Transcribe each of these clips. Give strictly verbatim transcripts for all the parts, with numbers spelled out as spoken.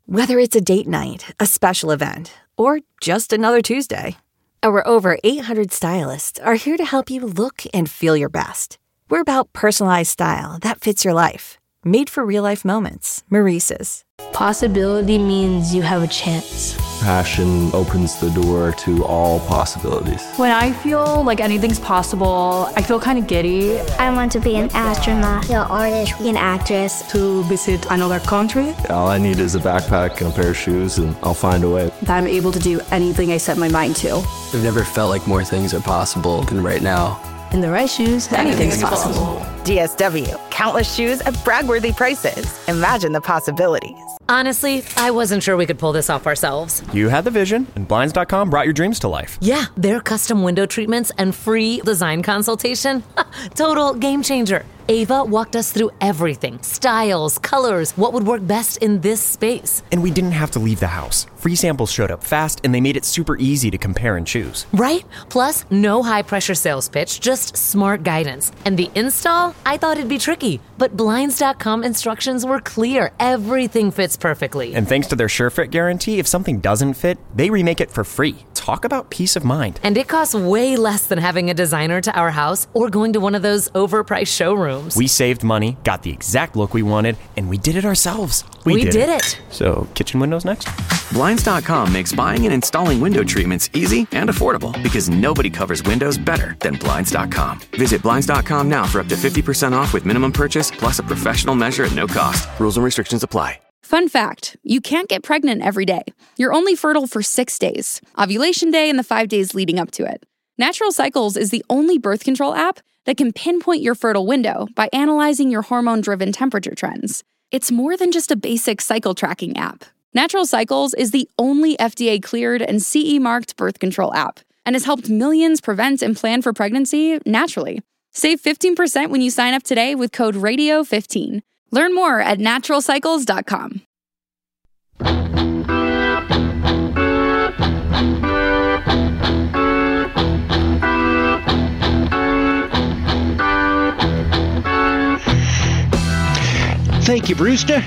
Whether it's a date night, a special event, or just another Tuesday, our over eight hundred stylists are here to help you look and feel your best. We're about personalized style that fits your life. Made for real-life moments. Maurice's. Possibility means you have a chance. Passion opens the door to all possibilities. When I feel like anything's possible, I feel kind of giddy. I want to be an astronaut, an artist, an actress. To visit another country. All I need is a backpack and a pair of shoes, and I'll find a way. That I'm able to do anything I set my mind to. I've never felt like more things are possible than right now. In the right shoes, anything's, anything's possible. D S W. Countless shoes at brag-worthy prices. Imagine the possibilities. Honestly, I wasn't sure we could pull this off ourselves. You had the vision, and Blinds dot com brought your dreams to life. Yeah, their custom window treatments and free design consultation. Total game changer. Ava walked us through everything. Styles, colors, what would work best in this space. And we didn't have to leave the house. Free samples showed up fast, and they made it super easy to compare and choose. Right? Plus, no high-pressure sales pitch, just smart guidance. And the install? I thought it'd be tricky, but Blinds dot com instructions were clear. Everything fits perfectly. And thanks to their SureFit guarantee, if something doesn't fit, they remake it for free. Talk about peace of mind. And it costs way less than having a designer to our house or going to one of those overpriced showrooms. We saved money, got the exact look we wanted, and we did it ourselves. We, we did, did it. it. So, kitchen windows next? Blinds dot com makes buying and installing window treatments easy and affordable because nobody covers windows better than Blinds dot com. Visit Blinds dot com now for up to fifty percent off with minimum purchase plus a professional measure at no cost. Rules and restrictions apply. Fun fact, you can't get pregnant every day. You're only fertile for six days, ovulation day and the five days leading up to it. Natural Cycles is the only birth control app that can pinpoint your fertile window by analyzing your hormone-driven temperature trends. It's more than just a basic cycle tracking app. Natural Cycles is the only F D A-cleared and C E-marked birth control app and has helped millions prevent and plan for pregnancy naturally. Save fifteen percent when you sign up today with code radio fifteen. Learn more at natural cycles dot com. Thank you, Brewster.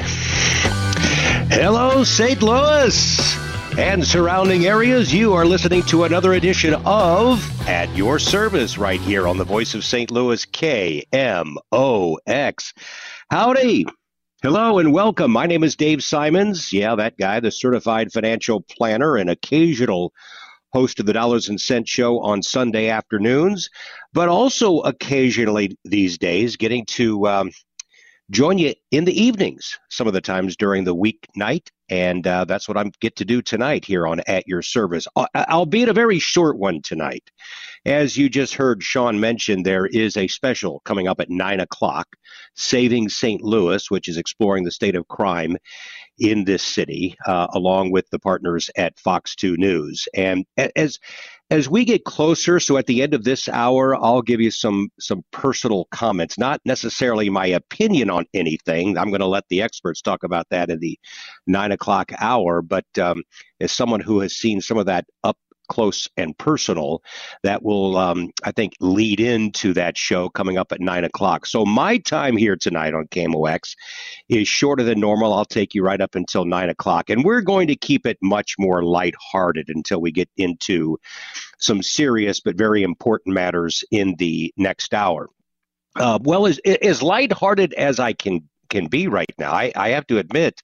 Hello, Saint Louis and surrounding areas. You are listening to another edition of At Your Service right here on the Voice of Saint Louis, K M O X. Howdy. Hello and welcome. My name is Dave Simons. Yeah, that guy, the certified financial planner and occasional host of the Dollars and Cents Show on Sunday afternoons, but also occasionally these days getting to um, join you in the evenings, some of the times during the weeknight, and uh, that's what I get to do tonight here on At Your Service, albeit a very short one tonight. As you just heard Sean mention, there is a special coming up at nine o'clock, Saving Saint Louis, which is exploring the state of crime in this city, uh, along with the partners at Fox two News. And as as we get closer, so at the end of this hour, I'll give you some some personal comments, not necessarily my opinion on anything. I'm going to let the experts talk about that in the nine o'clock hour. But um, as someone who has seen some of that up close and personal, that will, um, I think, lead into that show coming up at nine o'clock. So my time here tonight on K M O X is shorter than normal. I'll take you right up until nine o'clock. And we're going to keep it much more lighthearted until we get into some serious but very important matters in the next hour. Uh, well, as, as lighthearted as I can, can be right now, I, I have to admit,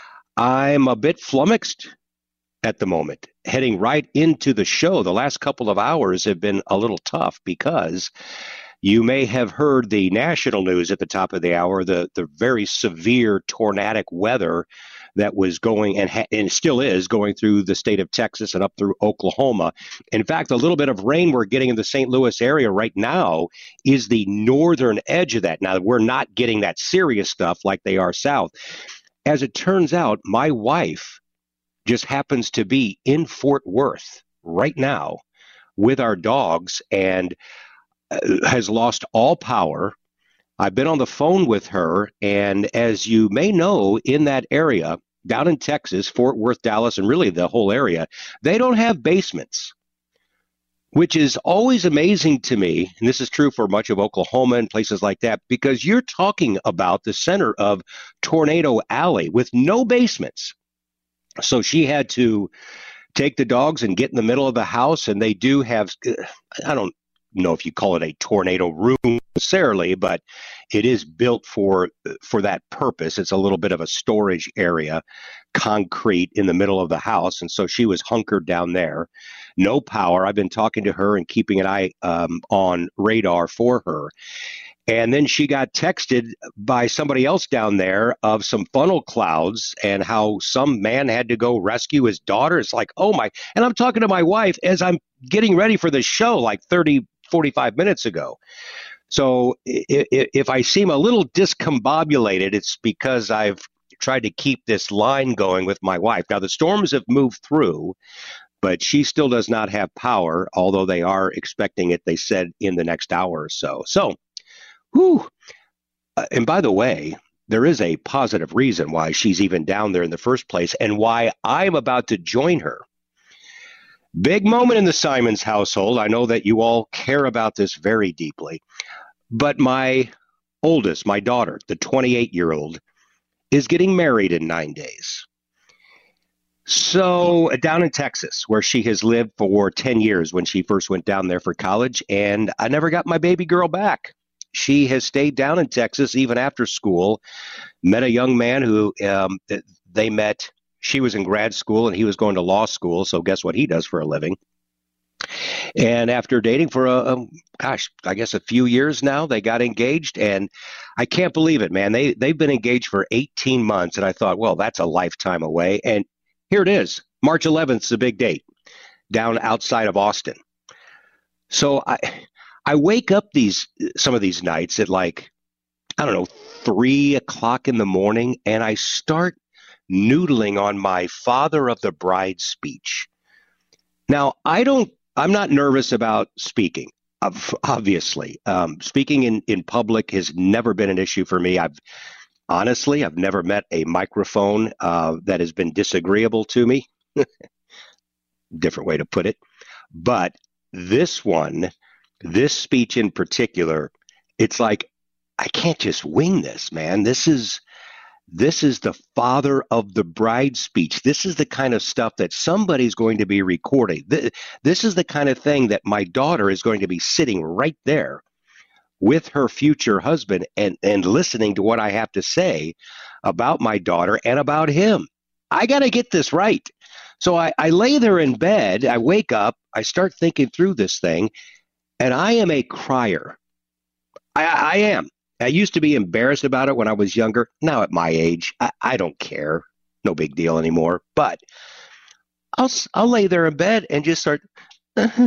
I'm a bit flummoxed at the moment. Heading right into the show, the last couple of hours have been a little tough because you may have heard the national news at the top of the hour, the, the very severe tornadic weather that was going and, ha- and still is going through the state of Texas and up through Oklahoma. In fact, the little bit of rain we're getting in the Saint Louis area right now is the northern edge of that. Now, we're not getting that serious stuff like they are south. As it turns out, my wife just happens to be in Fort Worth right now with our dogs and uh, has lost all power. I've been on the phone with her, and as you may know, in that area, down in Texas, Fort Worth, Dallas, and really the whole area, they don't have basements, which is always amazing to me, and this is true for much of Oklahoma and places like that, because you're talking about the center of Tornado Alley with no basements. So she had to take the dogs and get in the middle of the house, and they do have, I don't know if you call it a tornado room necessarily, but it is built for for that purpose. It's a little bit of a storage area, concrete in the middle of the house, and so she was hunkered down there. No power. I've been talking to her and keeping an eye um, on radar for her. And then she got texted by somebody else down there of some funnel clouds and how some man had to go rescue his daughter. It's like, oh my, and I'm talking to my wife as I'm getting ready for the show like thirty, forty-five minutes ago. So if, if I seem a little discombobulated, it's because I've tried to keep this line going with my wife. Now the storms have moved through, but she still does not have power, although they are expecting it, they said, in the next hour or so. So, whew. Uh, and by the way, there is a positive reason why she's even down there in the first place and why I'm about to join her. Big moment in the Simons household. I know that you all care about this very deeply. But my oldest, my daughter, the twenty-eight-year-old, is getting married in nine days. So down in Texas, where she has lived for ten years when she first went down there for college, and I never got my baby girl back. She has stayed down in Texas even after school, met a young man who um, they met. She was in grad school and he was going to law school. So guess what he does for a living? And after dating for, a, a gosh, I guess a few years now, they got engaged. And I can't believe it, man. They, they've been engaged for eighteen months. And I thought, well, that's a lifetime away. And here it is. March eleventh is a big date down outside of Austin. So I I wake up these some of these nights at like, I don't know, three o'clock in the morning, and I start noodling on my father of the bride speech. Now, I don't, I'm not nervous about speaking, obviously. Um, speaking in, in public has never been an issue for me. I've honestly, I've never met a microphone uh, that has been disagreeable to me. Different way to put it. But this one, this speech in particular, it's like, I can't just wing this, man. This is this is the father of the bride speech. This is the kind of stuff that somebody's going to be recording. This is the kind of thing that my daughter is going to be sitting right there with her future husband and, and listening to what I have to say about my daughter and about him. I got to get this right. So I, I lay there in bed. I wake up. I start thinking through this thing, and I am a crier. I, I am. I used to be embarrassed about it when I was younger. Now at my age, I, I don't care. No big deal anymore. But I'll I'll lay there in bed and just start, uh,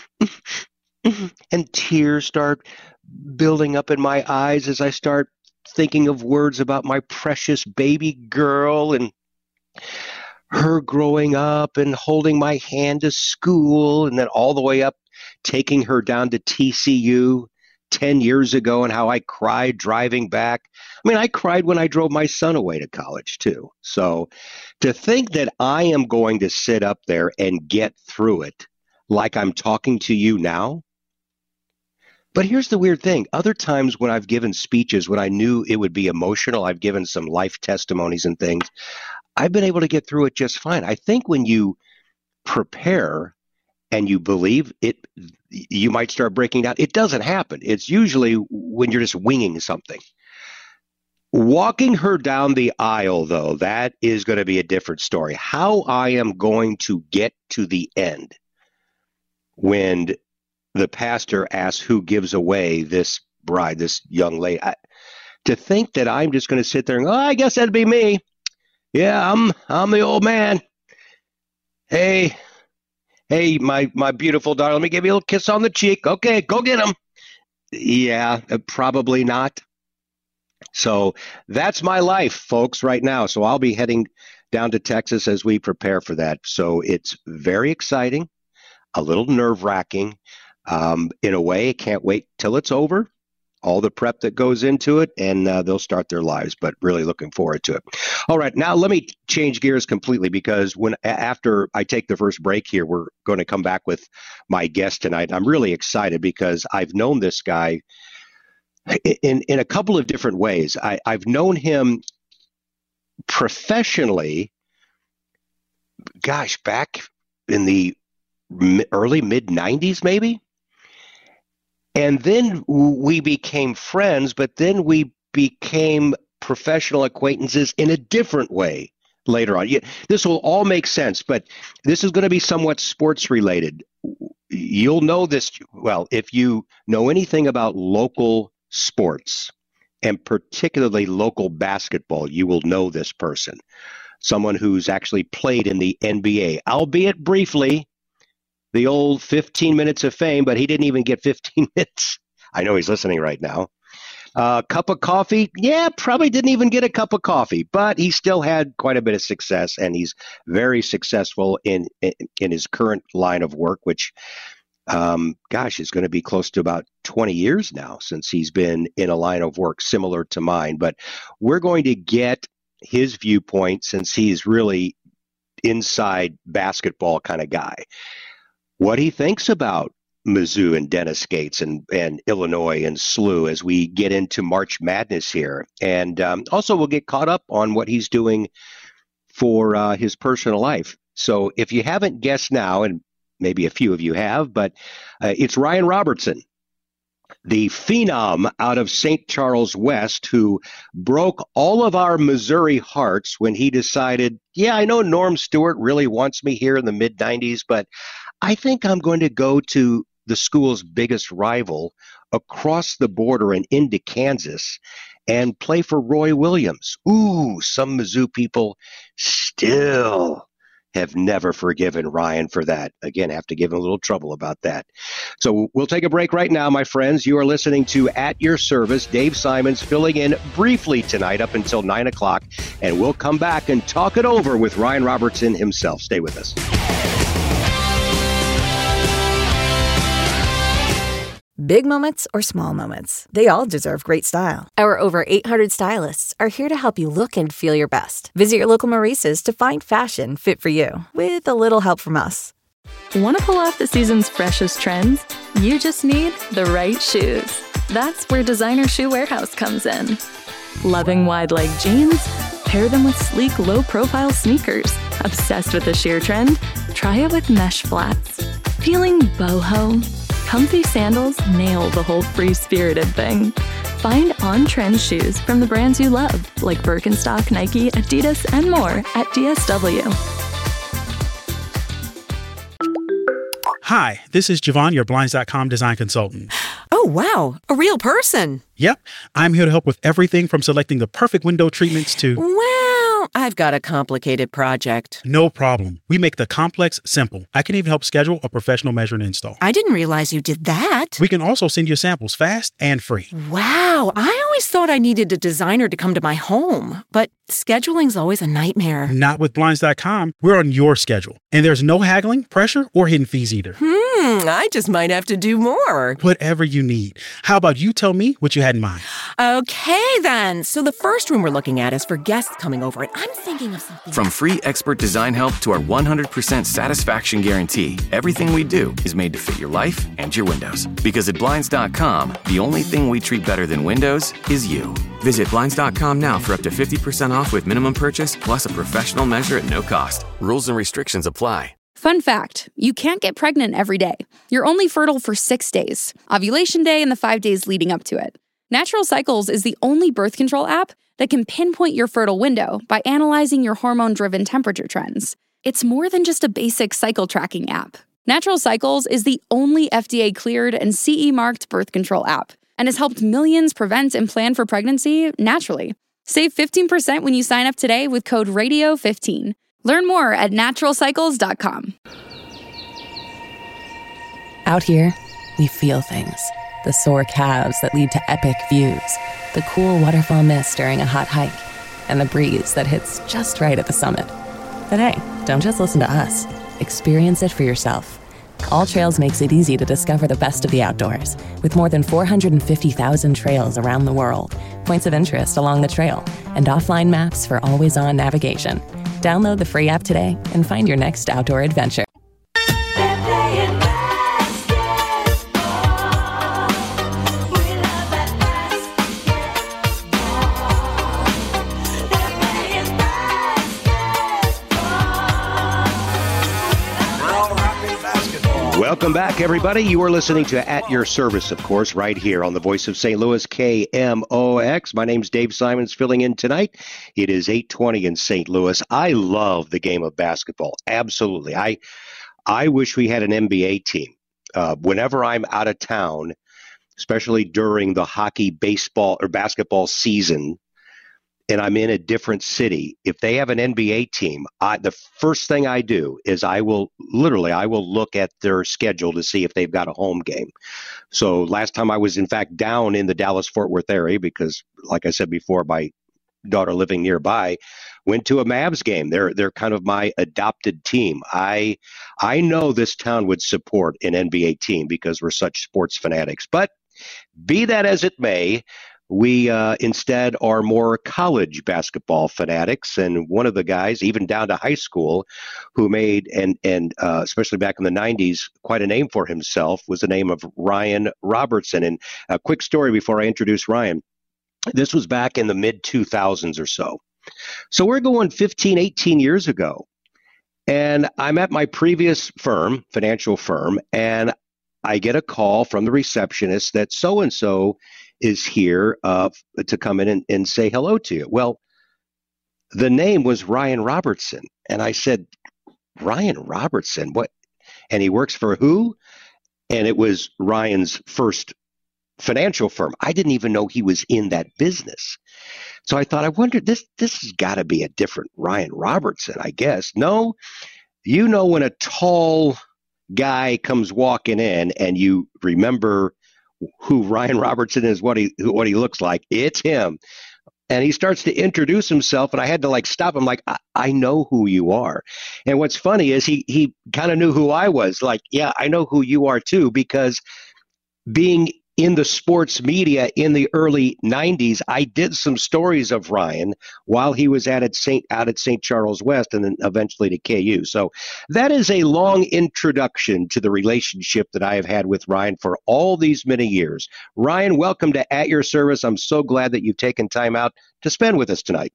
and tears start building up in my eyes as I start thinking of words about my precious baby girl and her growing up and holding my hand to school, and then all the way up taking her down to T C U ten years ago and how I cried driving back. I mean, I cried when I drove my son away to college too. So to think that I am going to sit up there and get through it like I'm talking to you now. But here's the weird thing. Other times when I've given speeches, when I knew it would be emotional, I've given some life testimonies and things, I've been able to get through it just fine. I think when you prepare and you believe it, you might start breaking down. It doesn't happen. It's usually when you're just winging something. Walking her down the aisle, though, that is going to be a different story. How I am going to get to the end when the pastor asks who gives away this bride, this young lady. I, to think that I'm just going to sit there and go, oh, I guess that'd be me. Yeah, I'm I'm the old man. Hey, hey, my, my beautiful daughter, let me give you a little kiss on the cheek. Okay, go get him. Yeah, probably not. So that's my life, folks, right now. So I'll be heading down to Texas as we prepare for that. So it's very exciting, a little nerve-wracking. Um, in a way, I can't wait till it's over, all the prep that goes into it, and uh, they'll start their lives, but really looking forward to it. All right, now let me change gears completely, because when after I take the first break here, we're going to come back with my guest tonight. I'm really excited because I've known this guy in, in a couple of different ways. I, I've known him professionally gosh, back in the early mid nineties, maybe. And then we became friends, but then we became professional acquaintances in a different way later on. This will all make sense, but this is going to be somewhat sports related. You'll know this, well, if you know anything about local sports, and particularly local basketball, you will know this person. Someone who's actually played in the N B A, albeit briefly, the old fifteen minutes of fame, but he didn't even get fifteen minutes. I know he's listening right now. A uh, cup of coffee? Yeah, probably didn't even get a cup of coffee, but he still had quite a bit of success, and he's very successful in in, in his current line of work, which, um, gosh, is going to be close to about twenty years now since he's been in a line of work similar to mine. But we're going to get his viewpoint since he's really inside basketball kind of guy. What he thinks about Mizzou and Dennis Gates and, and Illinois and S L U as we get into March Madness here. And um, also we'll get caught up on what he's doing for uh, his personal life. So if you haven't guessed now, and maybe a few of you have, but uh, it's Ryan Robertson, the phenom out of Saint Charles West, who broke all of our Missouri hearts when he decided, yeah, I know Norm Stewart really wants me here in the mid nineties, but I think I'm going to go to the school's biggest rival across the border and into Kansas and play for Roy Williams. Ooh, some Mizzou people still have never forgiven Ryan for that. Again, have to give him a little trouble about that. So we'll take a break right now, my friends. You are listening to At Your Service. Dave Simons filling in briefly tonight up until nine o'clock, and we'll come back and talk it over with Ryan Robertson himself. Stay with us. Big moments or small moments, they all deserve great style. Our over eight hundred stylists are here to help you look and feel your best. Visit your local Maurice's to find fashion fit for you, with a little help from us. Want to pull off the season's freshest trends? You just need the right shoes. That's where Designer Shoe Warehouse comes in. Loving wide leg jeans? Pair them with sleek, low-profile sneakers. Obsessed with the sheer trend? Try it with mesh flats. Feeling boho? Comfy sandals nail the whole free-spirited thing. Find on-trend shoes from the brands you love, like Birkenstock, Nike, Adidas, and more at D S W. Hi, this is Javon, your Blinds dot com design consultant. Oh, wow, a real person. Yep, I'm here to help with everything from selecting the perfect window treatments to... Well, I've got a complicated project. No problem. We make the complex simple. I can even help schedule a professional measure and install. I didn't realize you did that. We can also send you samples fast and free. Wow, I always thought I needed a designer to come to my home, but scheduling's always a nightmare. Not with Blinds dot com. We're on your schedule, and there's no haggling, pressure, or hidden fees either. Hmm, I just might have to do more. Whatever you need. How about you tell me what you had in mind? Okay, then. So the first room we're looking at is for guests coming over, and I'm thinking of something. From free expert design help to our one hundred percent satisfaction guarantee, everything we do is made to fit your life and your windows. Because at Blinds dot com, the only thing we treat better than windows is you. Visit Blinds dot com now for up to fifty percent off with minimum purchase plus a professional measure at no cost. Rules and restrictions apply. Fun fact, you can't get pregnant every day. You're only fertile for six days, ovulation day and the five days leading up to it. Natural Cycles is the only birth control app that can pinpoint your fertile window by analyzing your hormone-driven temperature trends. It's more than just a basic cycle tracking app. Natural Cycles is the only F D A-cleared and C E-marked birth control app and has helped millions prevent and plan for pregnancy naturally. Save fifteen percent when you sign up today with code radio fifteen. Learn more at natural cycles dot com. Out here, we feel things. The sore calves that lead to epic views, the cool waterfall mist during a hot hike, and the breeze that hits just right at the summit. But hey, don't just listen to us. Experience it for yourself. All Trails makes it easy to discover the best of the outdoors, with more than four hundred fifty thousand trails around the world, points of interest along the trail, and offline maps for always-on navigation. Download the free app today and find your next outdoor adventure. Welcome back, everybody. You are listening to At Your Service, of course, right here on the Voice of Saint Louis, K M O X. My name's Dave Simons, filling in tonight. It is eight twenty in Saint Louis. I love the game of basketball. Absolutely. I I wish we had an N B A team. Uh, whenever I'm out of town, especially during the hockey, baseball, or basketball season, and I'm in a different city, if they have an N B A team, I, the first thing I do is I will literally, I will look at their schedule to see if they've got a home game. So last time I was, in fact, down in the Dallas-Fort Worth area because, like I said before, my daughter living nearby went to a Mavs game. They're they're kind of my adopted team. I I know this town would support an N B A team because we're such sports fanatics. But be that as it may, we uh, instead are more college basketball fanatics, and one of the guys, even down to high school, who made, and and uh, especially back in the nineties, quite a name for himself, was the name of Ryan Robertson. And a quick story before I introduce Ryan. This was back in the mid two thousands or so. So we're going fifteen, eighteen years ago, and I'm at my previous firm, financial firm, and I get a call from the receptionist that so-and-so is here uh, to come in and, and say hello to you. Well, the name was Ryan Robertson. And I said, Ryan Robertson, what? And he works for who? And it was Ryan's first financial firm. I didn't even know he was in that business. So I thought, I wonder, this, this has got to be a different Ryan Robertson, I guess. No, you know, when a tall guy comes walking in and you remember who Ryan Robertson is, what he what he looks like, it's him. And he starts to introduce himself, and I had to like stop him, like, I, I know who you are. And what's funny is he he kind of knew who I was. Like, yeah, I know who you are too, because being in the sports media in the early nineties, I did some stories of Ryan while he was at at Saint out at Saint Charles West and then eventually to K U. So that is a long introduction to the relationship that I have had with Ryan for all these many years. Ryan, welcome to At Your Service. I'm so glad that you've taken time out to spend with us tonight.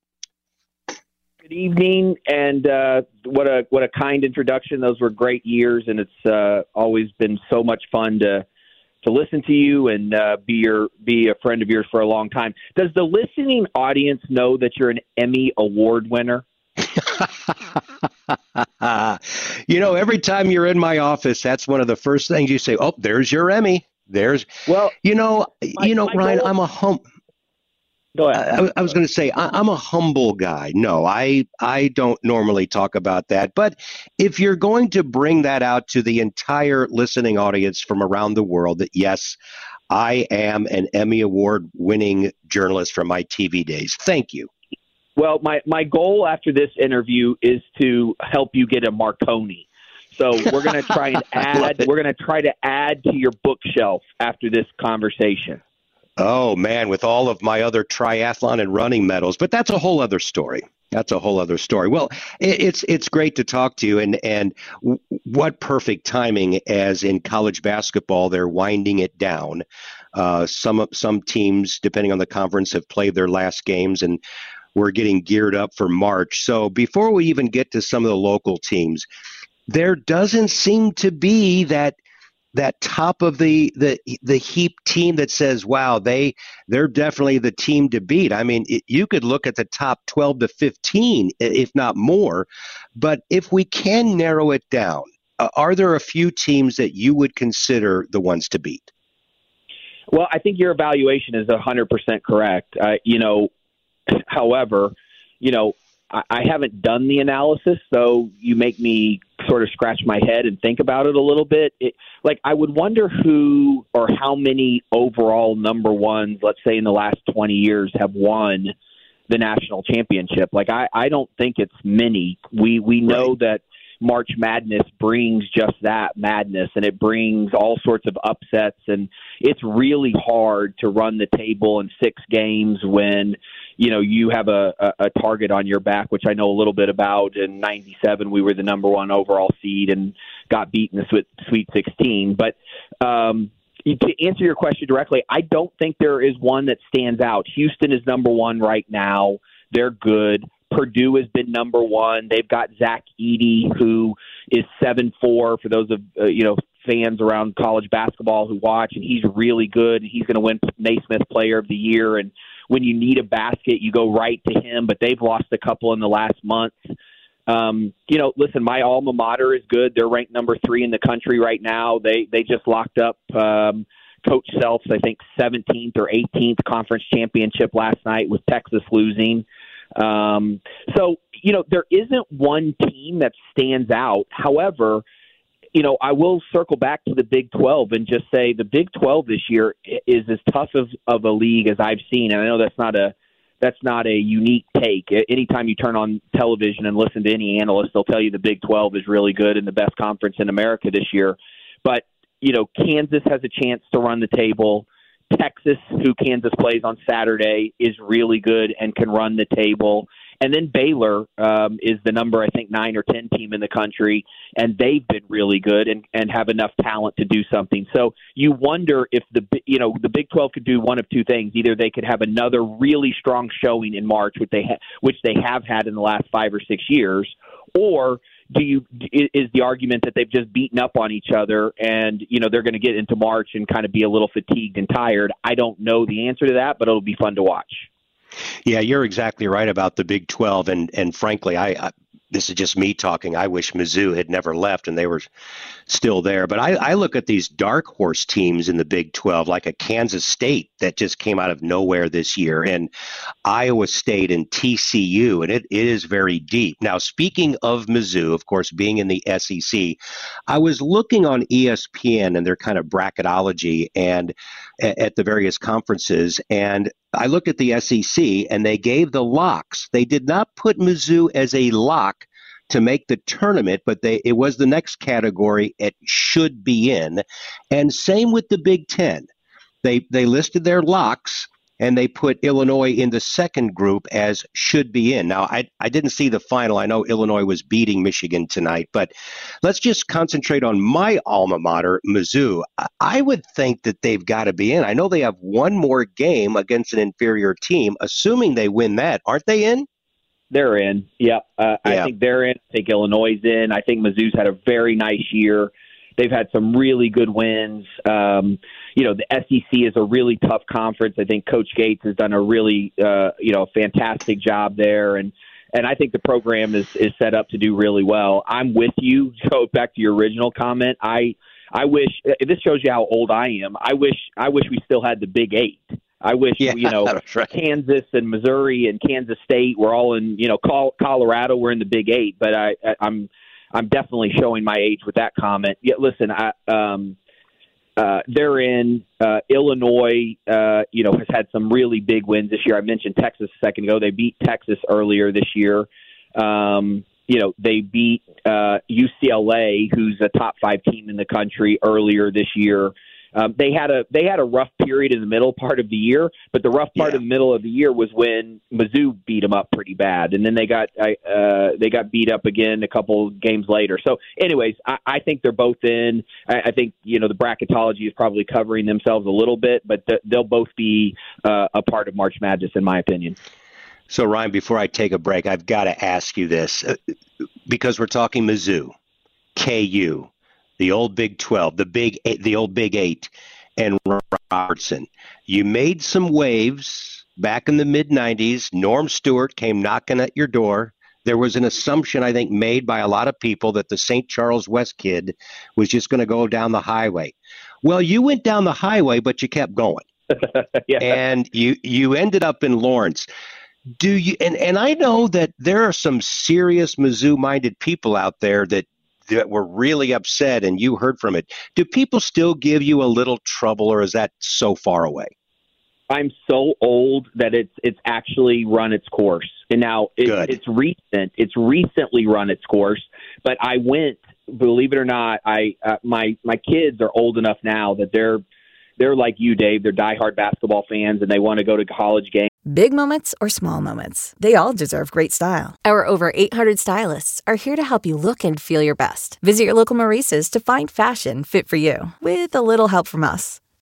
Good evening, and uh, what a what a kind introduction. Those were great years, and it's uh, always been so much fun to to listen to you and uh, be your be a friend of yours for a long time. Does the listening audience know that you're an Emmy Award winner? You know, every time you're in my office, that's one of the first things you say. Oh, there's your Emmy. There's, well, you know, my, you know, Ryan, goal- I'm a hum. Go ahead. I, I was going to say, I, I'm a humble guy. No, I I don't normally talk about that. But if you're going to bring that out to the entire listening audience from around the world, that yes, I am an Emmy Award winning journalist from my T V days. Thank you. Well, my, my goal after this interview is to help you get a Marconi. So we're going to try and add, we're going to try to add to your bookshelf after this conversation. Oh, man, with all of my other triathlon and running medals. But that's a whole other story. That's a whole other story. Well, it, it's it's great to talk to you. And, and w- what perfect timing, as in college basketball, they're winding it down. Uh, some some teams, depending on the conference, have played their last games, and we're getting geared up for March. So before we even get to some of the local teams, there doesn't seem to be that that top of the, the the heap team that says, wow, they, they're definitely the team to beat. I mean, it, you could look at the top twelve to fifteen, if not more. But if we can narrow it down, uh, are there a few teams that you would consider the ones to beat? Well, I think your evaluation is one hundred percent correct. Uh, you know, however, you know, I, I haven't done the analysis, so you make me sort of scratch my head and think about it a little bit. It, like, I would wonder who or how many overall number ones, let's say in the last twenty years, have won the national championship. Like, I, I don't think it's many. We, we know right. that March Madness brings just that madness, and it brings all sorts of upsets, and it's really hard to run the table in six games when, you know, you have a, a, a target on your back, which I know a little bit about. In ninety-seven, we were the number one overall seed and got beat in the Sweet sixteen. But um, to answer your question directly, I don't think there is one that stands out. Houston is number one right now. They're good. Purdue has been number one. They've got Zach Edey, who is seven four for those of, uh, you know, fans around college basketball who watch, and he's really good. He's going to win Naismith Player of the Year. And when you need a basket, you go right to him, but they've lost a couple in the last month. Um, you know, listen, my alma mater is good. They're ranked number three in the country right now. They they just locked up um, Coach Self's, I think, seventeenth or eighteenth conference championship last night with Texas losing. Um, so, you know, there isn't one team that stands out. However, you know, I will circle back to the Big twelve and just say the Big twelve this year is as tough of, of a league as I've seen. And I know that's not a that's not a unique take. Anytime you turn on television and listen to any analyst, they'll tell you the Big twelve is really good and the best conference in America this year. But, you know, Kansas has a chance to run the table. Texas, who Kansas plays on Saturday, is really good and can run the table. And then Baylor um, is the number, I think, nine or ten team in the country, and they've been really good and, and have enough talent to do something. So you wonder if the you know the Big twelve could do one of two things: either they could have another really strong showing in March, which they ha- which they have had in the last five or six years, or do you is the argument that they've just beaten up on each other and you know they're going to get into March and kind of be a little fatigued and tired? I don't know the answer to that, but it'll be fun to watch. Yeah, you're exactly right about the Big twelve, and and frankly, I, I this is just me talking. I wish Mizzou had never left and they were still there. But I, I look at these dark horse teams in the Big twelve, like a Kansas State that just came out of nowhere this year, and Iowa State and T C U, and it, it is very deep. Now, speaking of Mizzou, of course, being in the S E C, I was looking on E S P N and their kind of bracketology and at the various conferences, and I looked at the S E C, and they gave the locks. They did not put Mizzou as a lock to make the tournament, but they it was the next category it should be in. And same with the Big Ten. They they listed their locks, and they put Illinois in the second group as should be in. Now, I, I didn't see the final. I know Illinois was beating Michigan tonight, but let's just concentrate on my alma mater, Mizzou. I would think that they've got to be in. I know they have one more game against an inferior team, assuming they win that. Aren't they in? They're in. Yep. Uh, yeah. I think they're in. I think Illinois is in. I think Mizzou's had a very nice year. They've had some really good wins. Um, you know, the S E C is a really tough conference. I think Coach Gates has done a really, uh, you know, fantastic job there. And, and I think the program is, is set up to do really well. I'm with you. Go back to your original comment. I, I wish this shows you how old I am. I wish, I wish we still had the Big Eight. I wish, yeah, you know, right. Kansas and Missouri and Kansas State were all in, you know, Colorado were in the Big Eight, but I, I I'm, I'm definitely showing my age with that comment. Yeah, listen, I, um, uh, they're in. Uh, Illinois, uh, you know, has had some really big wins this year. I mentioned Texas a second ago. They beat Texas earlier this year. Um, you know, they beat uh, U C L A, who's a top five team in the country, earlier this year. Um, they had a they had a rough period in the middle part of the year, but the rough part yeah. of the middle of the year was when Mizzou beat them up pretty bad, and then they got uh, they got beat up again a couple games later. So, anyways, I, I think they're both in. I, I think you know the bracketology is probably covering themselves a little bit, but th- they'll both be uh, a part of March Madness, in my opinion. So, Ryan, before I take a break, I've got to ask you this uh, because we're talking Mizzou, K U. The old Big twelve, the big, eight, the old Big Eight, and Robertson. You made some waves back in the mid nineties. Norm Stewart came knocking at your door. There was an assumption, I think, made by a lot of people that the Saint Charles West kid was just going to go down the highway. Well, you went down the highway, but you kept going, yeah. and you you ended up in Lawrence. Do you? And and I know that there are some serious Mizzou-minded people out there that. that were really upset and you heard from it. Do people still give you a little trouble, or is that so far away? I'm so old that it's it's actually run its course. And now it, it's recent. It's recently run its course. But I went, believe it or not, I uh, my my kids are old enough now that they're they're like you, Dave. They're diehard basketball fans and they want to go to college games. Big moments or small moments, they all deserve great style. Our over eight hundred stylists are here to help you look and feel your best. Visit your local Maurice's to find fashion fit for you, with a little help from us.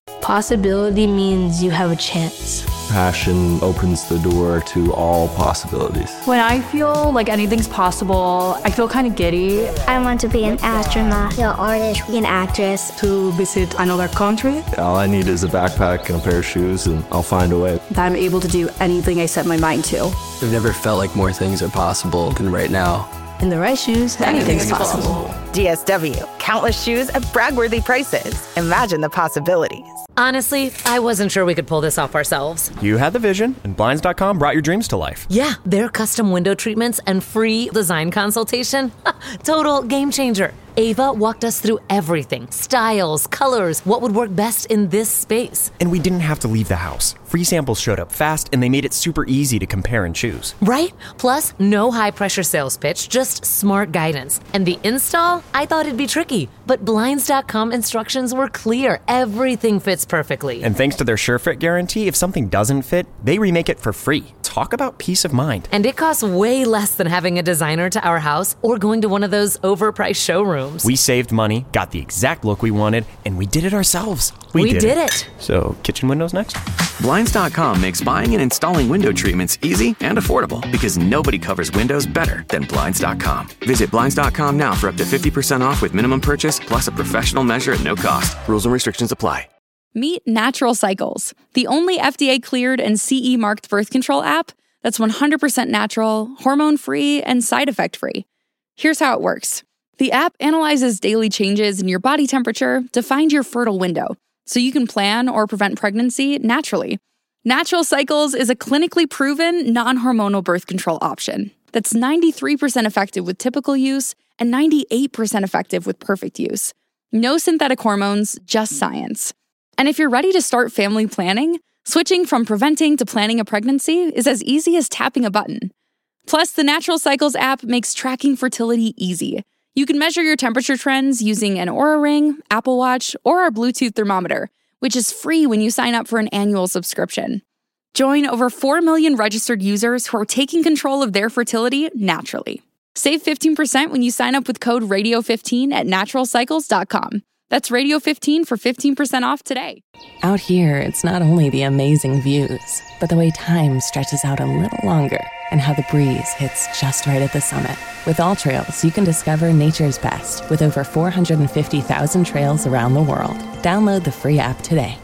Possibility means you have a chance. Passion opens the door to all possibilities. When I feel like anything's possible, I feel kind of giddy. I want to be an astronaut, an artist, an actress. To visit another country. All I need is a backpack and a pair of shoes, and I'll find a way. That I'm able to do anything I set my mind to. I've never felt like more things are possible than right now. In the right shoes, anything's, anything's possible. possible. D S W. Countless shoes at brag-worthy prices. Imagine the possibilities. Honestly, I wasn't sure we could pull this off ourselves. You had the vision, and Blinds dot com brought your dreams to life. Yeah, their custom window treatments and free design consultation. Total game changer. Ava walked us through everything. Styles, colors, what would work best in this space. And we didn't have to leave the house. Free samples showed up fast, and they made it super easy to compare and choose. Right? Plus, no high-pressure sales pitch, just smart guidance. And the install? I thought it'd be tricky, but Blinds dot com instructions were clear. Everything fits perfectly. And thanks to their SureFit guarantee, if something doesn't fit, they remake it for free. Talk about peace of mind. And it costs way less than having a designer to our house or going to one of those overpriced showrooms. We saved money, got the exact look we wanted, and we did it ourselves. We, we did, did it. it. So, kitchen windows next? Blinds dot com makes buying and installing window treatments easy and affordable because nobody covers windows better than Blinds dot com. Visit Blinds dot com now for up to fifty percent off with minimum purchase plus a professional measure at no cost. Rules and restrictions apply. Meet Natural Cycles, the only F D A-cleared and C E-marked birth control app that's one hundred percent natural, hormone-free, and side effect-free. Here's how it works. The app analyzes daily changes in your body temperature to find your fertile window, so you can plan or prevent pregnancy naturally. Natural Cycles is a clinically proven, non-hormonal birth control option that's ninety-three percent effective with typical use and ninety-eight percent effective with perfect use. No synthetic hormones, just science. And if you're ready to start family planning, switching from preventing to planning a pregnancy is as easy as tapping a button. Plus, the Natural Cycles app makes tracking fertility easy. You can measure your temperature trends using an Oura Ring, Apple Watch, or our Bluetooth thermometer, which is free when you sign up for an annual subscription. Join over four million registered users who are taking control of their fertility naturally. Save fifteen percent when you sign up with code radio fifteen at natural cycles dot com. That's radio fifteen for fifteen percent off today. Out here, it's not only the amazing views, but the way time stretches out a little longer and how the breeze hits just right at the summit. With AllTrails, you can discover nature's best with over four hundred fifty thousand trails around the world. Download the free app today.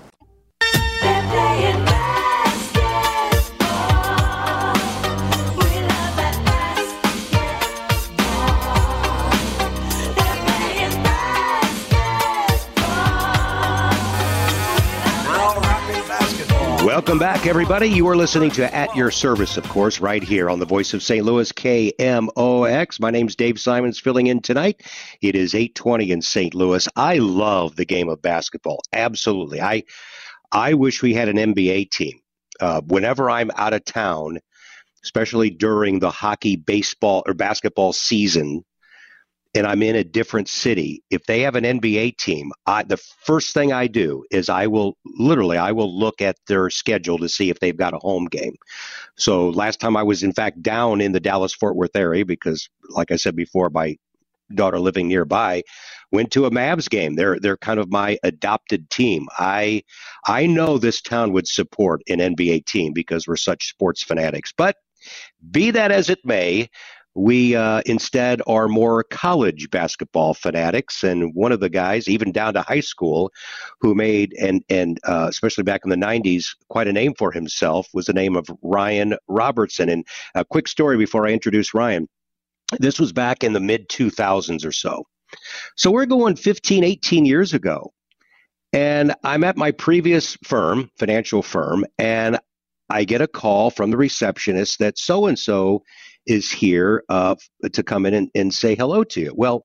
Welcome back, everybody. You are listening to At Your Service, of course, right here on the Voice of Saint Louis, K M O X. My name's Dave Simons, filling in tonight. It is eight twenty in Saint Louis. I love the game of basketball. Absolutely. I I wish we had an N B A team. Uh, whenever I'm out of town, especially during the hockey, baseball, or basketball season, and I'm in a different city, if they have an N B A team, I, the first thing I do is I will literally, I will look at their schedule to see if they've got a home game. So last time I was, in fact, down in the Dallas-Fort Worth area because, like I said before, my daughter living nearby went to a Mavs game. They're they're kind of my adopted team. I I know this town would support an N B A team because we're such sports fanatics. But be that as it may, we uh, instead are more college basketball fanatics, and one of the guys, even down to high school, who made, and and uh, especially back in the nineties, quite a name for himself, was the name of Ryan Robertson. And a quick story before I introduce Ryan. This was back in the mid two thousands or so. So we're going fifteen, eighteen years ago, and I'm at my previous firm, financial firm, and I get a call from the receptionist that so-and-so is here uh, to come in and, and say hello to you. Well,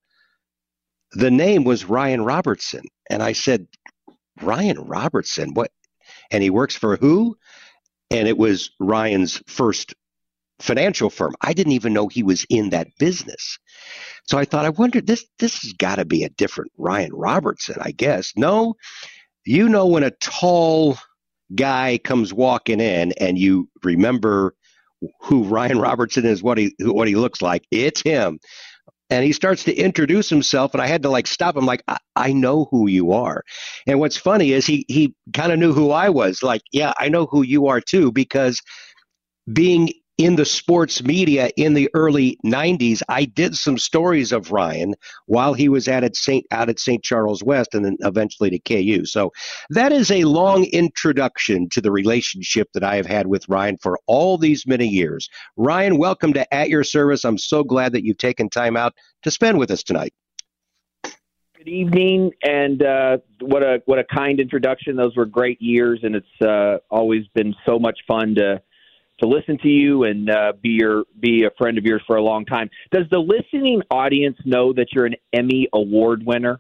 the name was Ryan Robertson. And I said, Ryan Robertson, what? And he works for who? And it was Ryan's first financial firm. I didn't even know he was in that business. So I thought, I wonder, this, this has got to be a different Ryan Robertson, I guess. No, you know, when a tall guy comes walking in and you remember who Ryan Robertson is, what he what he looks like, it's him. And he starts to introduce himself, and I had to like stop him, like, I, I know who you are. And what's funny is he he kind of knew who I was. Like, yeah, I know who you are too, because being in the sports media in the early nineties, I did some stories of Ryan while he was at at Saint out at Saint Charles West and then eventually to K U. So that is a long introduction to the relationship that I have had with Ryan for all these many years. Ryan, welcome to At Your Service. I'm so glad that you've taken time out to spend with us tonight. Good evening, and uh, what a what a kind introduction. Those were great years, and it's uh, always been so much fun to to listen to you and uh, be your be a friend of yours for a long time. Does the listening audience know that you're an Emmy Award winner?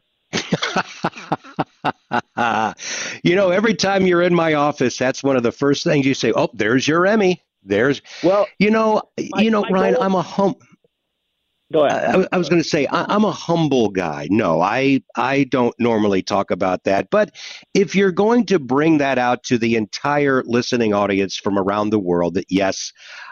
You know, every time you're in my office, that's one of the first things you say. Oh, there's your Emmy. There's well, you know, my, you know, Ryan, goal- I'm a hum. Go ahead. I, I was going to say I, I'm a humble guy. No, I I don't normally talk about that. But if you're going to bring that out to the entire listening audience from around the world, that yes,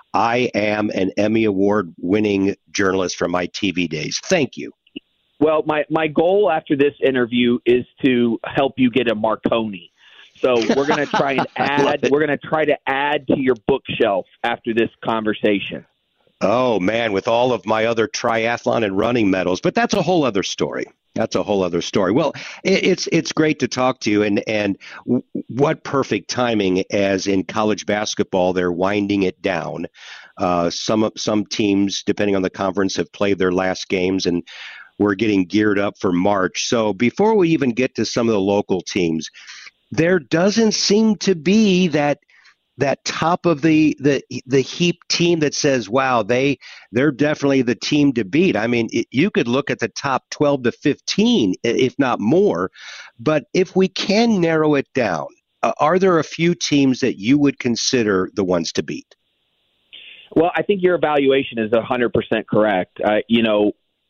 I am an Emmy Award winning journalist from my T V days. Thank you. Well, my, my goal after this interview is to help you get a Marconi. So we're going to try and add. We're going to try to add to your bookshelf after this conversation. Oh, man, with all of my other triathlon and running medals. But that's a whole other story. That's a whole other story. Well, it, it's it's great to talk to you. And, and w- what perfect timing, as in college basketball, they're winding it down. Uh, some some teams, depending on the conference, have played their last games, and we're getting geared up for March. So before we even get to some of the local teams, there doesn't seem to be that that top of the, the the heap team that says, wow, they, they're definitely the team to beat. I mean, it, you could look at the top twelve to fifteen, if not more. But if we can narrow it down, uh, are there a few teams that you would consider the ones to beat? Well, I think your evaluation is one hundred percent correct. Uh, you know,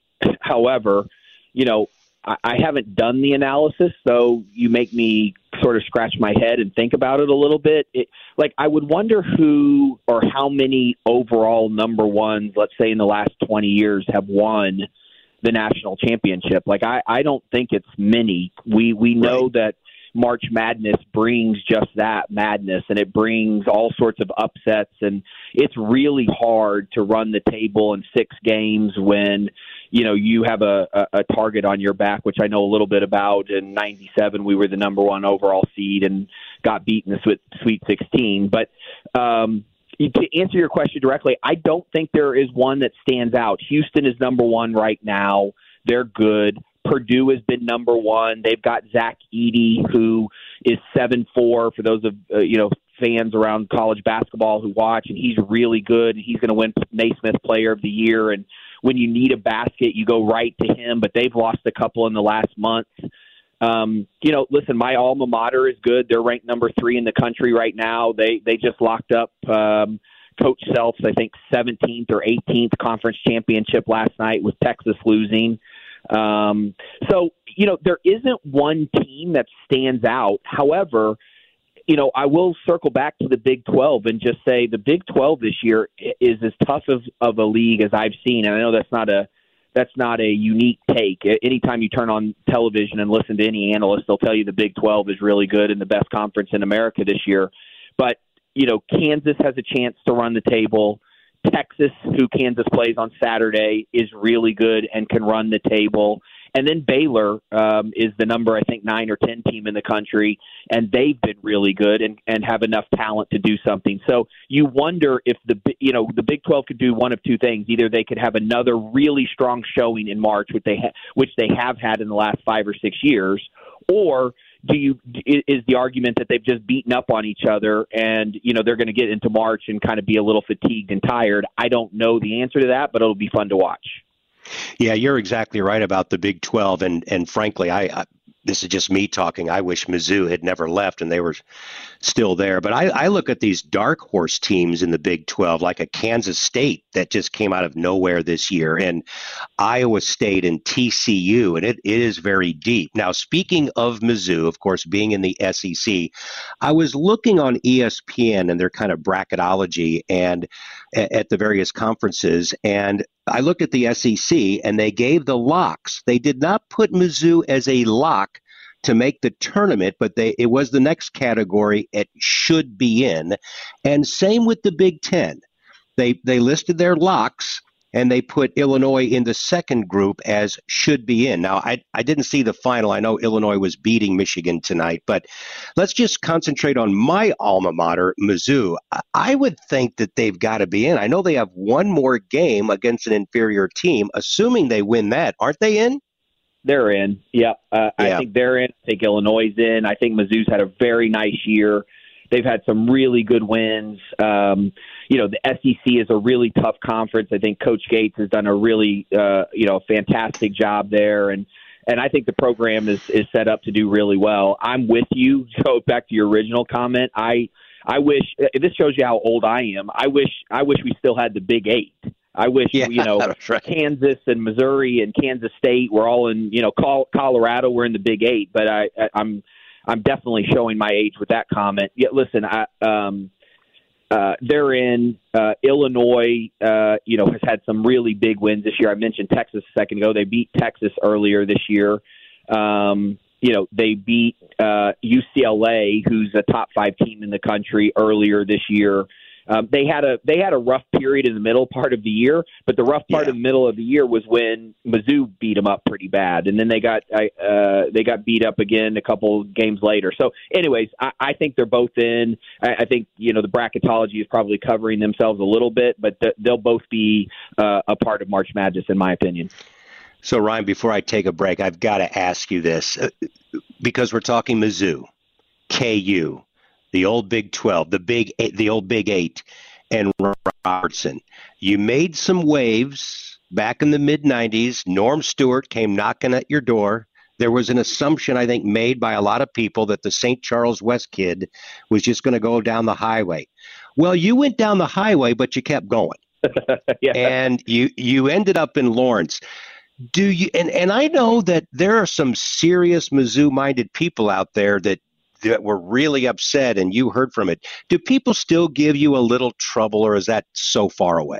however, you know, I, I haven't done the analysis, so you make me sort of scratch my head and think about it a little bit. It, like, I would wonder who or how many overall number ones, let's say in the last twenty years, have won the national championship. Like, I, I don't think it's many. We, we know right. that March Madness brings just that madness, and it brings all sorts of upsets, and it's really hard to run the table in six games when, you know, you have a, a, a target on your back, which I know a little bit about. In ninety-seven, we were the number one overall seed and got beat in the Sweet sixteen. But um, to answer your question directly, I don't think there is one that stands out. Houston is number one right now. They're good. Purdue has been number one. They've got Zach Edey, who is seven four for those of, uh, you know, fans around college basketball who watch, and he's really good. He's going to win Naismith Player of the Year, and when you need a basket, you go right to him, but they've lost a couple in the last month. Um, you know, listen, my alma mater is good. They're ranked number three in the country right now. They they just locked up um, Coach Self's, I think, seventeenth or eighteenth conference championship last night with Texas losing. Um, so, you know, there isn't one team that stands out. However, you know, I will circle back to the Big twelve and just say the Big twelve this year is as tough of, of a league as I've seen. And I know that's not a that's not a unique take. Anytime you turn on television and listen to any analyst, they'll tell you the Big twelve is really good and the best conference in America this year. But, you know, Kansas has a chance to run the table. Texas, who Kansas plays on Saturday, is really good and can run the table. And then Baylor um, is the number, I think, nine or ten team in the country, and they've been really good and, and have enough talent to do something. So you wonder if the you know the Big twelve could do one of two things: either they could have another really strong showing in March, which they ha- which they have had in the last five or six years, or do you is the argument that they've just beaten up on each other and you know they're going to get into March and kind of be a little fatigued and tired? I don't know the answer to that, but it'll be fun to watch. Yeah, you're exactly right about the Big twelve, and and frankly, I, I this is just me talking. I wish Mizzou had never left and they were still there. But I, I look at these dark horse teams in the Big twelve, like a Kansas State that just came out of nowhere this year, and Iowa State and T C U, and it, it is very deep. Now, speaking of Mizzou, of course, being in the S E C, I was looking on E S P N and their kind of bracketology and at the various conferences, and I looked at the S E C, and they gave the locks. They did not put Mizzou as a lock to make the tournament, but they it was the next category it should be in. And same with the Big Ten. They they listed their locks, and they put Illinois in the second group as should be in. Now, I, I didn't see the final. I know Illinois was beating Michigan tonight, but let's just concentrate on my alma mater, Mizzou. I would think that they've got to be in. I know they have one more game against an inferior team. Assuming they win that, aren't they in? They're in. Yep. Uh, yeah. I think they're in. I think Illinois is in. I think Mizzou's had a very nice year. They've had some really good wins. Um, you know, the S E C is a really tough conference. I think Coach Gates has done a really, uh, you know, fantastic job there. And, and I think the program is, is set up to do really well. I'm with you. Go back to your original comment. I, I wish this shows you how old I am. I wish, I wish we still had the Big Eight. I wish, yeah, you know, right. Kansas and Missouri and Kansas State were all in, you know, Colorado were in the Big Eight, but I, I I'm, I'm definitely showing my age with that comment. Yeah, listen, I, um, uh, they're in. Uh, Illinois, uh, you know, has had some really big wins this year. I mentioned Texas a second ago. They beat Texas earlier this year. Um, you know, they beat uh, U C L A, who's a top five team in the country, earlier this year. Um, they had a they had a rough period in the middle part of the year, but the rough part yeah. of the middle of the year was when Mizzou beat them up pretty bad, and then they got uh, they got beat up again a couple games later. So, anyways, I, I think they're both in. I, I think you know the bracketology is probably covering themselves a little bit, but th- they'll both be uh, a part of March Madness, in my opinion. So, Ryan, before I take a break, I've got to ask you this uh, because we're talking Mizzou, K U. The old Big twelve, the big eight, the old Big Eight, and Robertson. You made some waves back in the mid nineties. Norm Stewart came knocking at your door. There was an assumption, I think, made by a lot of people that the Saint Charles West kid was just going to go down the highway. Well, you went down the highway, but you kept going. yeah. And you, you ended up in Lawrence. Do you? And, and I know that there are some serious Mizzou-minded people out there that that were really upset, and you heard from it. Do people still give you a little trouble, or is that so far away?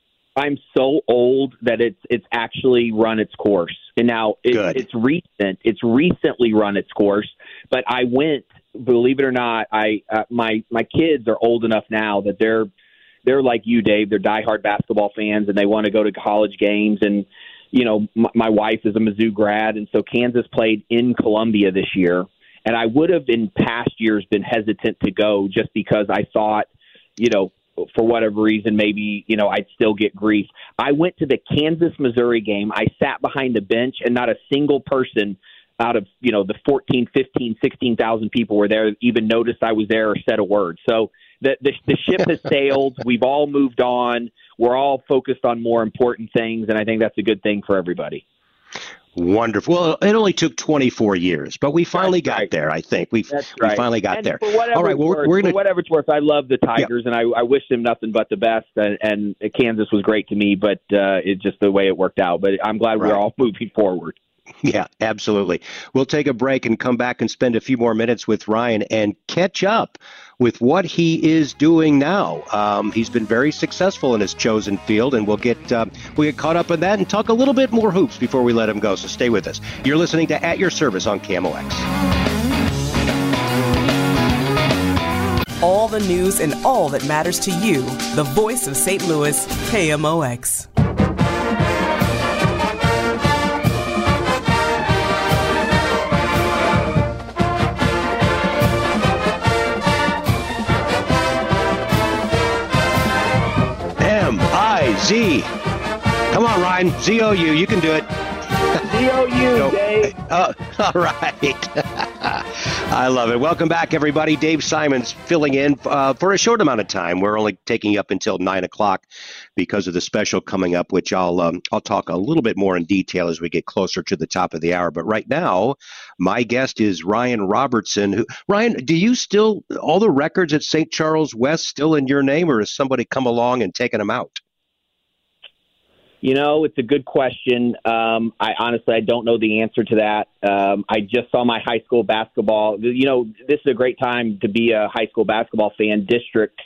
I'm so old that it's it's actually run its course, and now it, it's recent. It's recently run its course. But I went, believe it or not, I uh, my my kids are old enough now that they're they're like you, Dave. They're diehard basketball fans, and they want to go to college games. And you know, my, my wife is a Mizzou grad, and so Kansas played in Columbia this year. And I would have in past years been hesitant to go just because I thought, you know, for whatever reason, maybe, you know, I'd still get grief. I went to the Kansas-Missouri game. I sat behind the bench, and not a single person out of, you know, the fourteen, fifteen, sixteen thousand people were there even noticed I was there or said a word. So the, the, the ship has sailed. We've all moved on. We're all focused on more important things, and I think that's a good thing for everybody. Wonderful. Well, it only took twenty-four years, but we finally That's got right. there, I think. We That's right. we finally got and there. For whatever All right, well, worth, we're going for whatever it's worth, I love the Tigers, yeah. and I, I wish them nothing but the best, and, and Kansas was great to me, but uh, it's just the way it worked out. But I'm glad right. we're all moving forward. Yeah, absolutely. We'll take a break and come back and spend a few more minutes with Ryan and catch up with what he is doing now. Um, he's been very successful in his chosen field, and we'll get uh, we'll get caught up in that and talk a little bit more hoops before we let him go. So stay with us. You're listening to At Your Service on K M O X. All the news and all that matters to you. The voice of Saint Louis, K M O X. M I Z. Come on, Ryan. Z O U. You can do it. Z O U, no. Dave. Uh, all right. I love it. Welcome back, everybody. Dave Simons filling in uh, for a short amount of time. We're only taking you up until nine o'clock because of the special coming up, which I'll um, I'll talk a little bit more in detail as we get closer to the top of the hour. But right now, my guest is Ryan Robertson. Who, Ryan, do you still, all the records at Saint Charles West still in your name, or has somebody come along and taken them out? You know, it's a good question. Um, I honestly, I don't know the answer to that. Um, I just saw my high school basketball. You know, this is a great time to be a high school basketball fan. Districts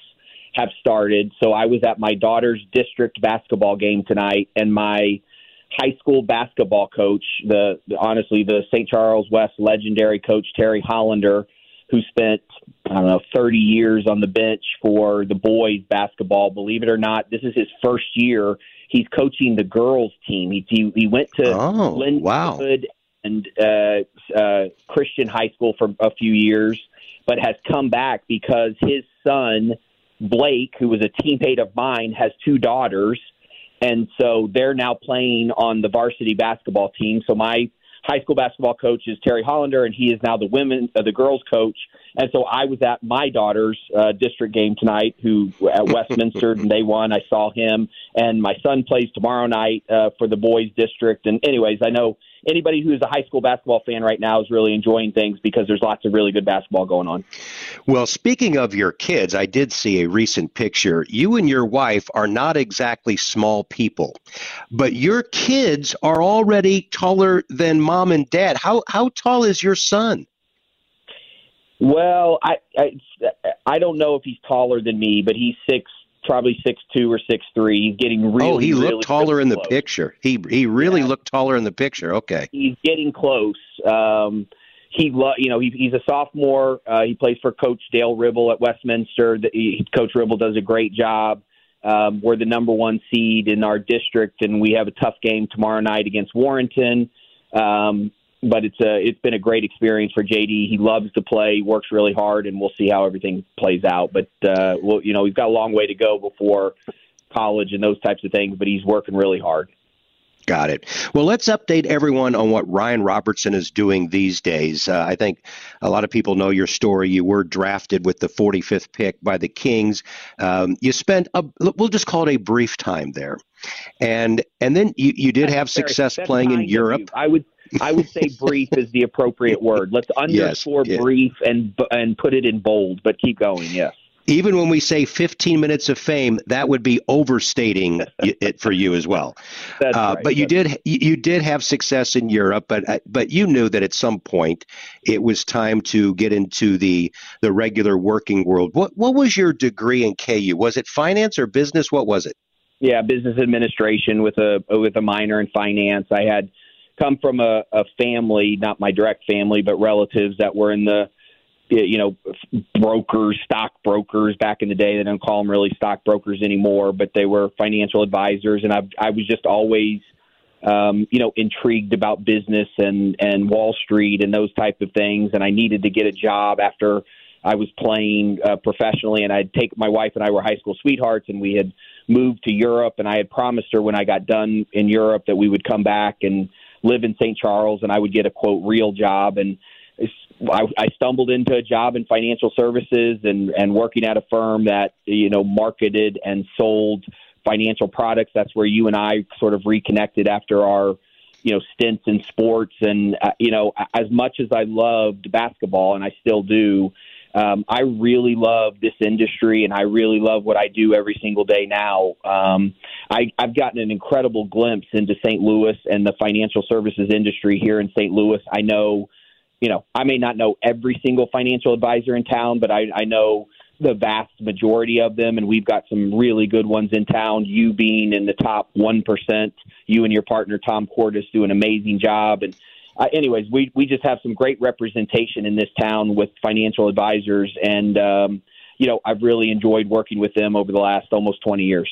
have started. So I was at my daughter's district basketball game tonight, and my high school basketball coach, the, the honestly, the Saint Charles West legendary coach, Terry Hollander, who spent, I don't know, thirty years on the bench for the boys basketball. Believe it or not, this is his first year. He's coaching the girls team. He he, he went to oh, Linwood wow. and uh, uh, Christian High School for a few years, but has come back because his son, Blake, who was a teammate of mine, has two daughters. And so they're now playing on the varsity basketball team. So my high school basketball coach is Terry Hollander, and he is now the women, uh, the girls coach. And so I was at my daughter's uh, district game tonight, who at Westminster, and they won. I saw him, and my son plays tomorrow night uh, for the boys district. And anyways, I know anybody who's a high school basketball fan right now is really enjoying things because there's lots of really good basketball going on. Well, speaking of your kids, I did see a recent picture. You and your wife are not exactly small people, but your kids are already taller than mom and dad. How how tall is your son? Well, I I, I don't know if he's taller than me, but he's six, probably six two or six three. He's getting really. Oh, he looked really, taller really in the close. picture. He he really Yeah. looked taller in the picture. Okay. He's getting close. Um, he, lo- you know, he, he's a sophomore. Uh, he plays for Coach Dale Ribble at Westminster. The, he, Coach Ribble does a great job. Um, we're the number one seed in our district, and we have a tough game tomorrow night against Warrenton. Um, but it's a it's been a great experience for J D. He loves to play, works really hard, and we'll see how everything plays out. But uh, we'll, you know, we've got a long way to go before college and those types of things. But he's working really hard. Got it. Well, let's update everyone on what Ryan Robertson is doing these days. Uh, I think a lot of people know your story. You were drafted with the forty-fifth pick by the Kings. Um, you spent, a, we'll just call it a brief time there. And and then you, you did have success That's playing in kind of Europe. you. I would I would say brief is the appropriate word. Let's underscore Yes, yeah. brief and and put it in bold, but keep going, yes. Even when we say fifteen minutes of fame, that would be overstating it for you as well. That's uh, right. But you That's did you did have success in Europe, but uh, but you knew that at some point it was time to get into the the regular working world. What what was your degree in K U? Was it finance or business? What was it? Yeah, business administration with a with a minor in finance. I had come from a, a family, not my direct family, but relatives that were in the you know, brokers, stock brokers back in the day. They don't call them really stock brokers anymore, but they were financial advisors. And I, I was just always, um, you know, intrigued about business and, and Wall Street and those type of things. And I needed to get a job after I was playing uh, professionally. And I'd take my wife and I were high school sweethearts, and we had moved to Europe. And I had promised her when I got done in Europe that we would come back and live in Saint Charles, and I would get a, quote, real job. And I, I stumbled into a job in financial services and, and working at a firm that, you know, marketed and sold financial products. That's where you and I sort of reconnected after our, you know, stints in sports. And, uh, you know, as much as I loved basketball, and I still do, um, I really love this industry, and I really love what I do every single day now. Um, I, I've gotten an incredible glimpse into Saint Louis and the financial services industry here in Saint Louis. I know, you know, I may not know every single financial advisor in town, but I, I know the vast majority of them, and we've got some really good ones in town, you being in the top one percent. You and your partner, Tom Cordes, do an amazing job. And uh, anyways, we, we just have some great representation in this town with financial advisors, and, um, you know, I've really enjoyed working with them over the last almost twenty years.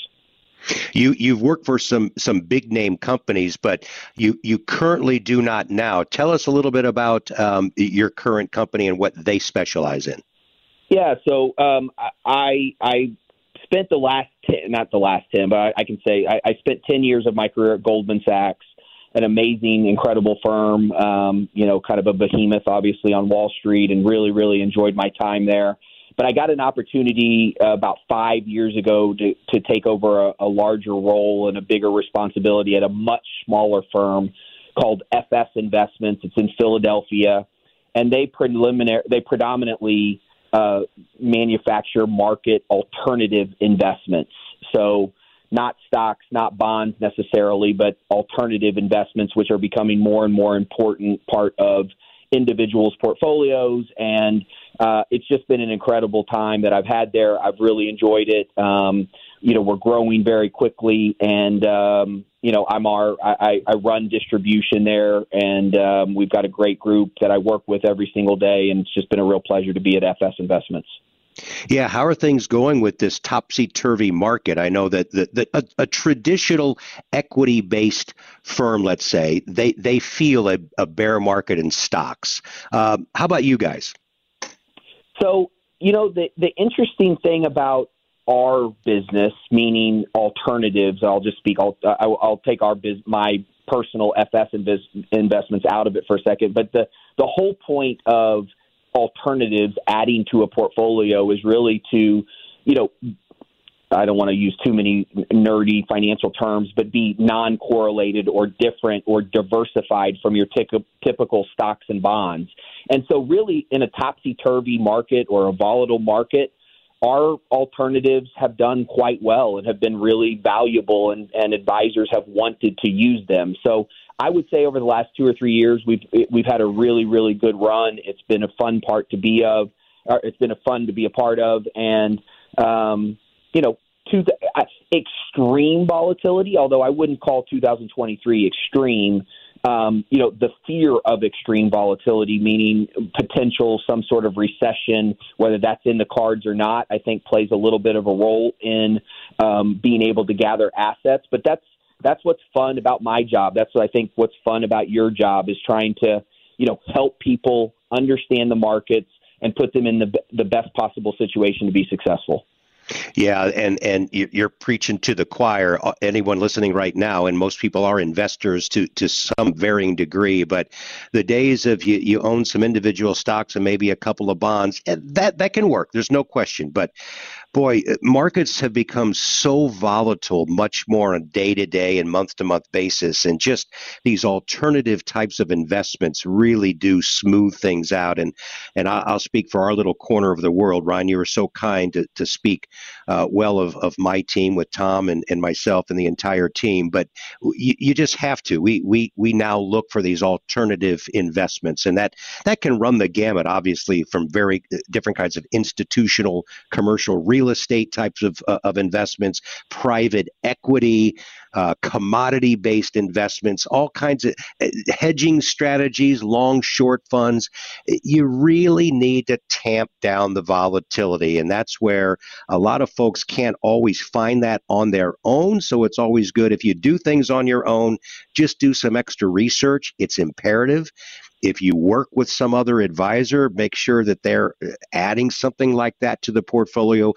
You, you've worked for some, some big name companies, but you, you currently do not now. Tell us a little bit about um, your current company and what they specialize in. Yeah, so um, I I spent the last ten, not the last ten, but I, I can say I, I spent ten years of my career at Goldman Sachs, an amazing, incredible firm, um, you know, kind of a behemoth, obviously, on Wall Street, and really, really enjoyed my time there. But I got an opportunity uh, about five years ago to, to take over a, a larger role and a bigger responsibility at a much smaller firm called F S Investments. It's in Philadelphia, and they preliminary they predominantly uh, manufacture market alternative investments. So not stocks, not bonds necessarily, but alternative investments, which are becoming more and more important part of individuals' portfolios, and uh, it's just been an incredible time that I've had there. I've really enjoyed it. Um, you know, we're growing very quickly, and um, you know, I'm our I, I run distribution there, and um, we've got a great group that I work with every single day, and it's just been a real pleasure to be at F S Investments. Yeah, how are things going with this topsy-turvy market? I know that, that, that a, a traditional equity-based firm, let's say, they, they feel a, a bear market in stocks. Uh, how about you guys? So, you know, the, the interesting thing about our business, meaning alternatives, I'll just speak, I'll, I'll, I'll take our biz, my personal F S inv- investments out of it for a second, but the, the whole point of alternatives adding to a portfolio is really to, you know, I don't want to use too many nerdy financial terms, but be non-correlated or different or diversified from your t- typical stocks and bonds. And so really in a topsy-turvy market or a volatile market, our alternatives have done quite well and have been really valuable, and, and advisors have wanted to use them. So I would say over the last two or three years, we've we've had a really, really good run. It's been a fun part to be of. Or it's been a fun to be a part of, and um, you know, to the, uh, extreme volatility. Although I wouldn't call two thousand twenty-three extreme. Um, you know, the fear of extreme volatility, meaning potential some sort of recession, whether that's in the cards or not, I think plays a little bit of a role in um, being able to gather assets. But that's that's what's fun about my job. That's what I think what's fun about your job is trying to, you know, help people understand the markets and put them in the the best possible situation to be successful. Yeah, and, and you're preaching to the choir, anyone listening right now, and most people are investors to, to some varying degree, but the days of you, you own some individual stocks and maybe a couple of bonds, that, that can work. There's no question. But boy, markets have become so volatile, much more on a day-to-day and month-to-month basis, and just these alternative types of investments really do smooth things out. And and I'll speak for our little corner of the world. Ryan, you were so kind to, to speak uh, well of, of my team with Tom and, and myself and the entire team, but you, you just have to. We we we now look for these alternative investments, and that, that can run the gamut, obviously, from very different kinds of institutional, commercial, real real estate types of, uh, of investments, private equity, uh, commodity-based investments, all kinds of uh, hedging strategies, long, short funds. You really need to tamp down the volatility, and that's where a lot of folks can't always find that on their own, so it's always good if you do things on your own, just do some extra research. It's imperative. If you work with some other advisor, make sure that they're adding something like that to the portfolio.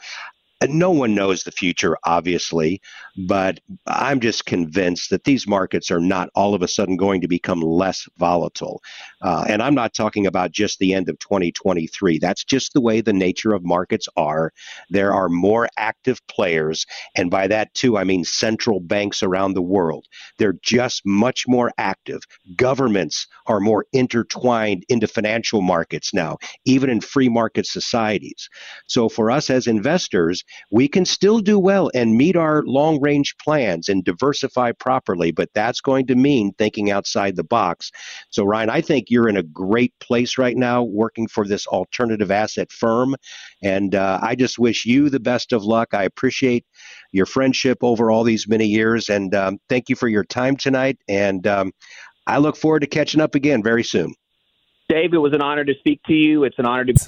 No one knows the future, obviously, but I'm just convinced that these markets are not all of a sudden going to become less volatile. Uh, and I'm not talking about just the end of twenty twenty-three. That's just the way the nature of markets are. There are more active players, and by that, too, I mean central banks around the world. They're just much more active. Governments are more intertwined into financial markets now, even in free market societies. So for us as investors, we can still do well and meet our long-range plans and diversify properly, but that's going to mean thinking outside the box. So, Ryan, I think you're in a great place right now working for this alternative asset firm, and uh, I just wish you the best of luck. I appreciate your friendship over all these many years, and um, thank you for your time tonight, and um, I look forward to catching up again very soon. Dave, it was an honor to speak to you. It's an honor to...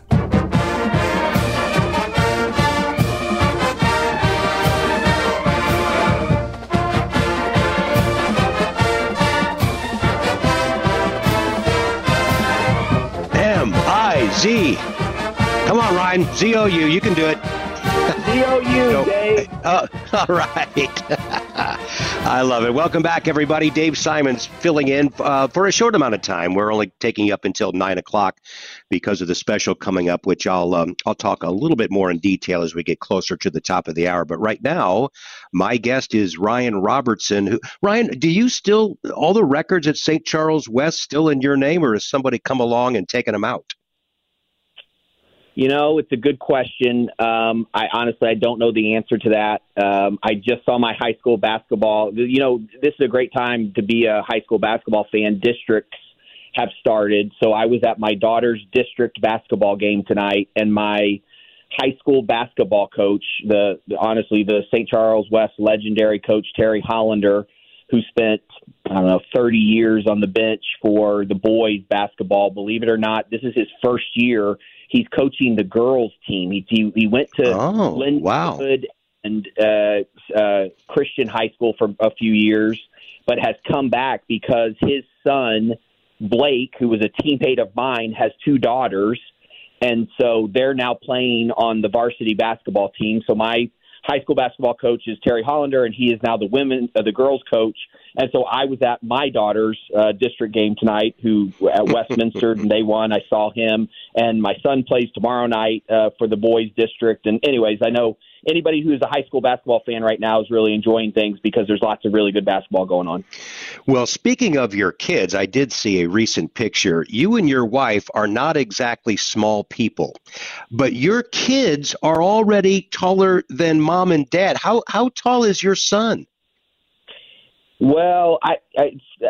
M I Z. Come on, Ryan. Z O U. You can do it. Z O U, no. Dave. Uh, all right. I love it. Welcome back, everybody. Dave Simons filling in uh, for a short amount of time. We're only taking you up until nine o'clock because of the special coming up, which I'll um, I'll talk a little bit more in detail as we get closer to the top of the hour. But right now, my guest is Ryan Robertson. Who, Ryan, do you still, all the records at Saint Charles West still in your name, or has somebody come along and taken them out? You know, it's a good question. Um, I honestly, I don't know the answer to that. Um, I just saw my high school basketball. You know, this is a great time to be a high school basketball fan. Districts have started. So I was at my daughter's district basketball game tonight, and my high school basketball coach, the, the honestly the Saint Charles West legendary coach Terry Hollander, who spent I don't know thirty years on the bench for the boys basketball. Believe it or not, this is his first year. He's coaching the girls team. He he, he went to oh, Linwood wow. and uh, uh, Christian High School for a few years, but has come back because his son Blake, who was a teammate of mine, has two daughters. And so they're now playing on the varsity basketball team. So my high school basketball coach is Terry Hollander, and he is now the women, uh, the girls coach. And so I was at my daughter's uh, district game tonight, who at Westminster, and they won. I saw him, and my son plays tomorrow night uh, for the boys district. And anyways, I know anybody who's a high school basketball fan right now is really enjoying things because there's lots of really good basketball going on. Well, speaking of your kids, I did see a recent picture. You and your wife are not exactly small people, but your kids are already taller than mom and dad. How how tall is your son? Well, I, I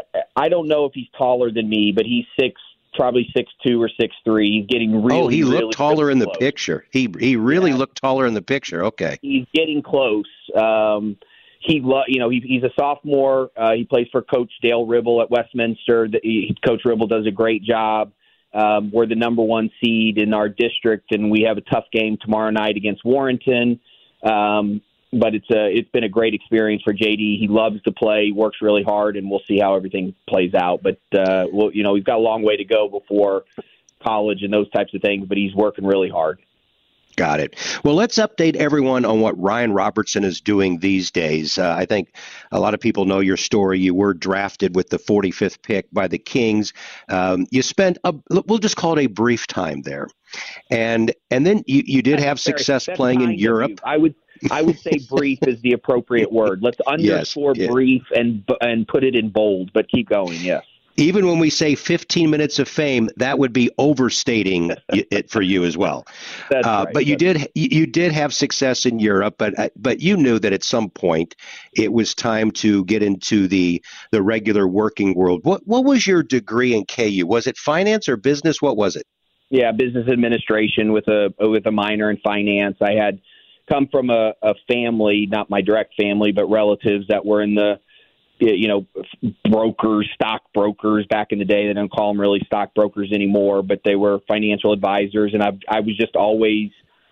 I don't know if he's taller than me, but he's six, probably six two or six three. He's getting really. Oh, he looked really, taller really in the close. picture. He he really Yeah. looked taller in the picture. Okay. He's getting close. Um, he, lo- you know, he, he's a sophomore. Uh, he plays for Coach Dale Ribble at Westminster. The, he, Coach Ribble does a great job. Um, we're the number one seed in our district, and we have a tough game tomorrow night against Warrenton. Um, but it's a it's been a great experience for J D. He loves to play, works really hard, and we'll see how everything plays out. But uh, we'll, you know, we've got a long way to go before college and those types of things. But he's working really hard. Got it. Well, let's update everyone on what Ryan Robertson is doing these days. Uh, I think a lot of people know your story. You were drafted with the forty-fifth pick by the Kings. Um, you spent, a, we'll just call it a brief time there. And and then you, you did have success That's playing in kind of Europe. you. I would I would say brief is the appropriate word. Let's underscore yes. brief and and put it in bold, but keep going, yes. Even when we say fifteen minutes of fame, that would be overstating it for you as well. That's uh, right. but you That's did you did have success in Europe, but but you knew that at some point it was time to get into the the regular working world. What what was your degree in K U? Was it finance or business? What was it? Yeah, business administration with a with a minor in finance. I had come from a, a family, not my direct family, but relatives that were in the you know, brokers, stock brokers back in the day. They don't call them really stock brokers anymore, but they were financial advisors. And I, I was just always,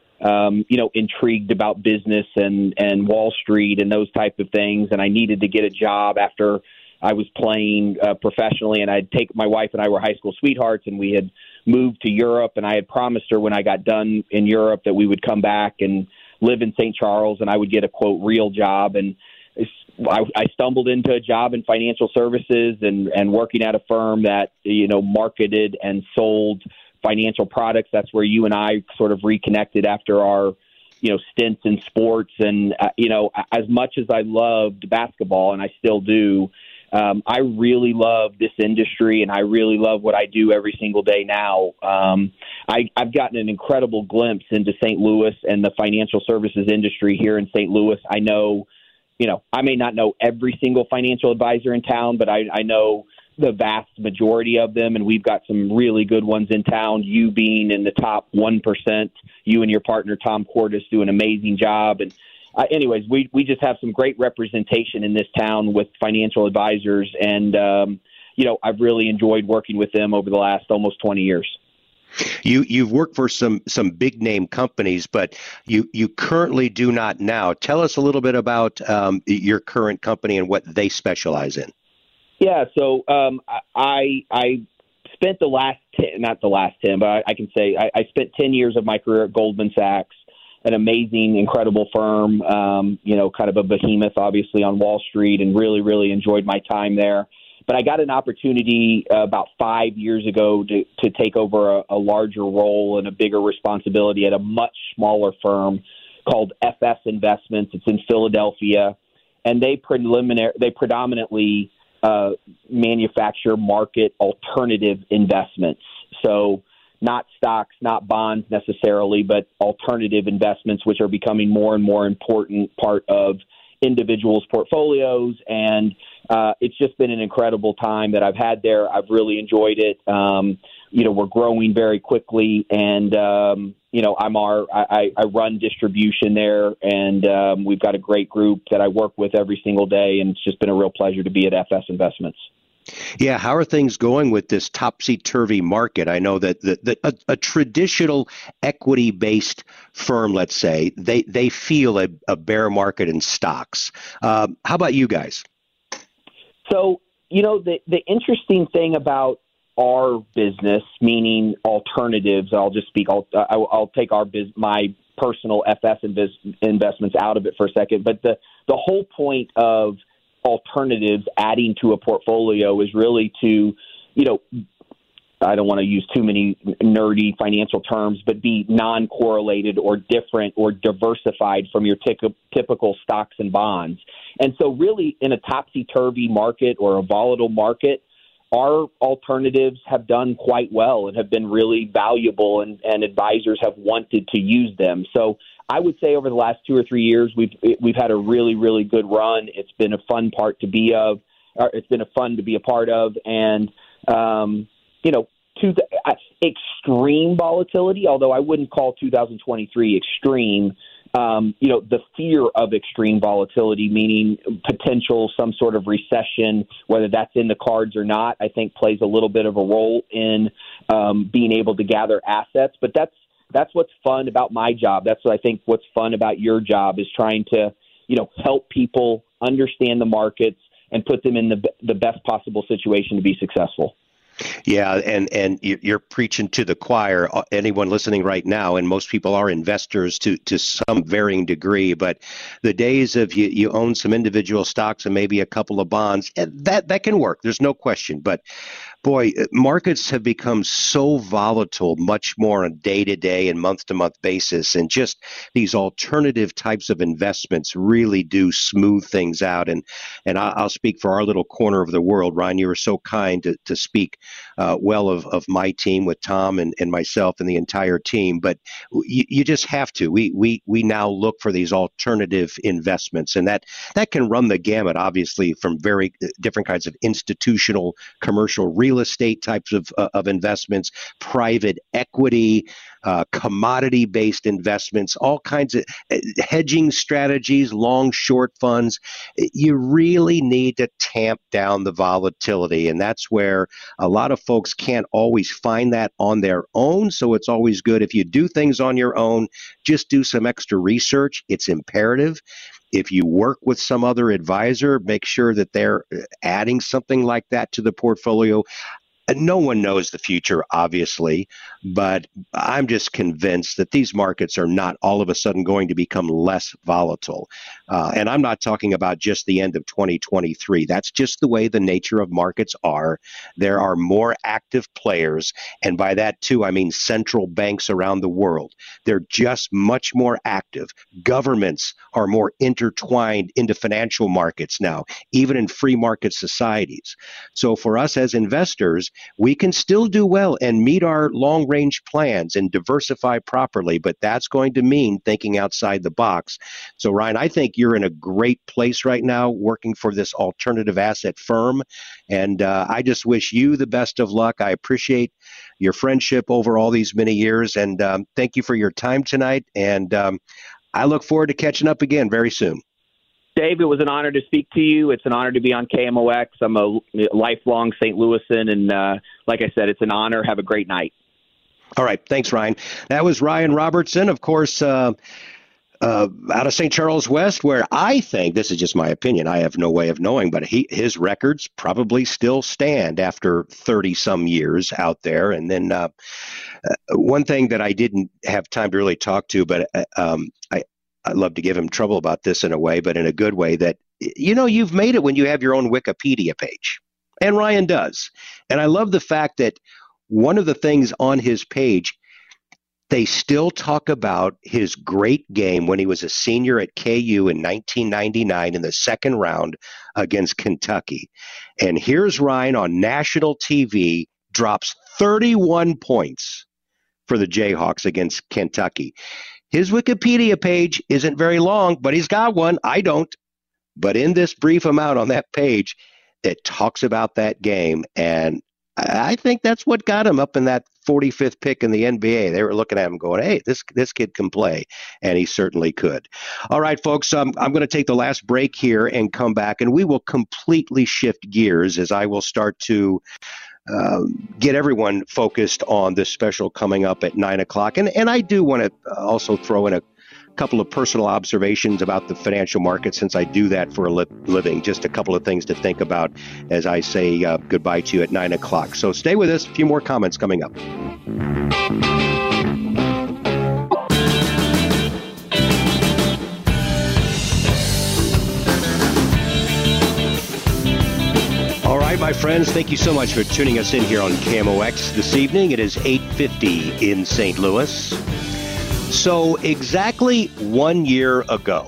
um, you know, intrigued about business and, and Wall Street and those type of things. And I needed to get a job after I was playing uh, professionally. And I'd take my wife and I were high school sweethearts, and we had moved to Europe. And I had promised her when I got done in Europe that we would come back and live in Saint Charles, and I would get a quote real job. And I, I stumbled into a job in financial services and, and working at a firm that, you know, marketed and sold financial products. That's where you and I sort of reconnected after our, you know, stints in sports. And, uh, you know, as much as I loved basketball, and I still do, um, I really love this industry, and I really love what I do every single day now. Um, I, I've gotten an incredible glimpse into Saint Louis and the financial services industry here in Saint Louis. I know You know, I may not know every single financial advisor in town, but I, I know the vast majority of them, and we've got some really good ones in town, you being in the top one percent. You and your partner, Tom Cordes, do an amazing job. And uh, anyways, we, we just have some great representation in this town with financial advisors, and, um, you know, I've really enjoyed working with them over the last almost twenty years. You you've worked for some some big name companies, but you you currently do not now. Tell us a little bit about um, your current company and what they specialize in. Yeah, so um, I I spent the last ten, not the last ten, but I, I can say I, I spent ten years of my career at Goldman Sachs, an amazing, incredible firm. Um, you know, kind of a behemoth, obviously on Wall Street, and really really enjoyed my time there. But I got an opportunity uh, about five years ago to, to take over a, a larger role and a bigger responsibility at a much smaller firm called F S Investments. It's in Philadelphia, and they preliminary they predominantly uh, manufacture market alternative investments. So not stocks, not bonds necessarily, but alternative investments, which are becoming more and more important part of individuals' portfolios. And uh, it's just been an incredible time that I've had there. I've really enjoyed it. Um, you know, we're growing very quickly, and um, you know, I'm our I, I run distribution there, and um, we've got a great group that I work with every single day, and it's just been a real pleasure to be at F S Investments. Yeah, how are things going with this topsy-turvy market? I know that the, the, a, a traditional equity-based firm, let's say, they they feel a, a bear market in stocks. Uh, how about you guys? So, you know, the the interesting thing about our business, meaning alternatives, I'll just speak, I'll, I'll, I'll take our biz, my personal F S invest, investments out of it for a second. But the, the whole point of alternatives adding to a portfolio is really to, you know, I don't want to use too many nerdy financial terms, but be non-correlated or different or diversified from your tic- typical stocks and bonds. And so really in a topsy-turvy market or a volatile market, our alternatives have done quite well and have been really valuable, and, and advisors have wanted to use them. So I would say over the last two or three years, we've we've had a really, really good run. It's been a fun part to be of. Or it's been a fun to be a part of, and um, you know, to the, uh, extreme volatility. Although I wouldn't call two thousand twenty-three extreme. Um, you know, the fear of extreme volatility, meaning potential some sort of recession, whether that's in the cards or not, I think plays a little bit of a role in um, being able to gather assets. But that's that's what's fun about my job. That's what I think what's fun about your job is trying to, you know, help people understand the markets and put them in the the best possible situation to be successful. Yeah, and, and you're preaching to the choir. Anyone listening right now, and most people are investors to, to some varying degree, but the days of you, you own some individual stocks and maybe a couple of bonds, that, that can work. There's no question. But boy, markets have become so volatile, much more on a day-to-day and month-to-month basis, and just these alternative types of investments really do smooth things out. And and I'll speak for our little corner of the world. Ryan, you were so kind to, to speak uh, well of, of my team with Tom and, and myself and the entire team, but you, you just have to. We we we now look for these alternative investments, and that, that can run the gamut, obviously, from very different kinds of institutional, commercial, real estate types of, uh, of investments, private equity, uh, commodity-based investments, all kinds of uh, hedging strategies, long, short funds. You really need to tamp down the volatility, and that's where a lot of folks can't always find that on their own, so it's always good if you do things on your own, just do some extra research. It's imperative. If you work with some other advisor, make sure that they're adding something like that to the portfolio. No one knows the future, obviously, but I'm just convinced that these markets are not all of a sudden going to become less volatile. Uh, and I'm not talking about just the end of twenty twenty-three. That's just the way the nature of markets are. There are more active players, and by that, too, I mean central banks around the world. They're just much more active. Governments are more intertwined into financial markets now, even in free market societies. So for us as investors, we can still do well and meet our long-range plans and diversify properly, but that's going to mean thinking outside the box. So, Ryan, I think you're in a great place right now working for this alternative asset firm, and uh, I just wish you the best of luck. I appreciate your friendship over all these many years, and um, thank you for your time tonight, and um, I look forward to catching up again very soon. Dave, it was an honor to speak to you. It's an honor to be on K M O X. I'm a lifelong Saint Louisan, and uh, like I said, it's an honor. Have a great night. All right. Thanks, Ryan. That was Ryan Robertson, of course, uh, uh, out of Saint Charles West, where I think, this is just my opinion, I have no way of knowing, but he, his records probably still stand after thirty-some years out there. And then uh, uh, one thing that I didn't have time to really talk to, but uh, um, I I'd love to give him trouble about this in a way, but in a good way, that, you know, you've made it when you have your own Wikipedia page. And Ryan does. And I love the fact that one of the things on his page, they still talk about his great game when he was a senior at K U in nineteen ninety-nine in the second round against Kentucky. And here's Ryan on national T V, drops thirty-one points for the Jayhawks against Kentucky. His Wikipedia page isn't very long, but he's got one. I don't. But in this brief amount on that page, It talks about that game, and I think that's what got him up in that forty-fifth pick in the N B A. They were looking at him going, hey, this this kid can play, and he certainly could. All right, folks, um, I'm going to take the last break here and come back, and we will completely shift gears as I will start to uh, get everyone focused on this special coming up at nine o'clock. And, and I do want to also throw in a couple of personal observations about the financial market, since I do that for a li- living. Just a couple of things to think about as I say uh, goodbye to you at nine o'clock. So stay with us. A few more comments coming up. All right, my friends, thank you so much for tuning us in here on K M O X this evening. It is eight fifty in Saint Louis. So exactly one year ago,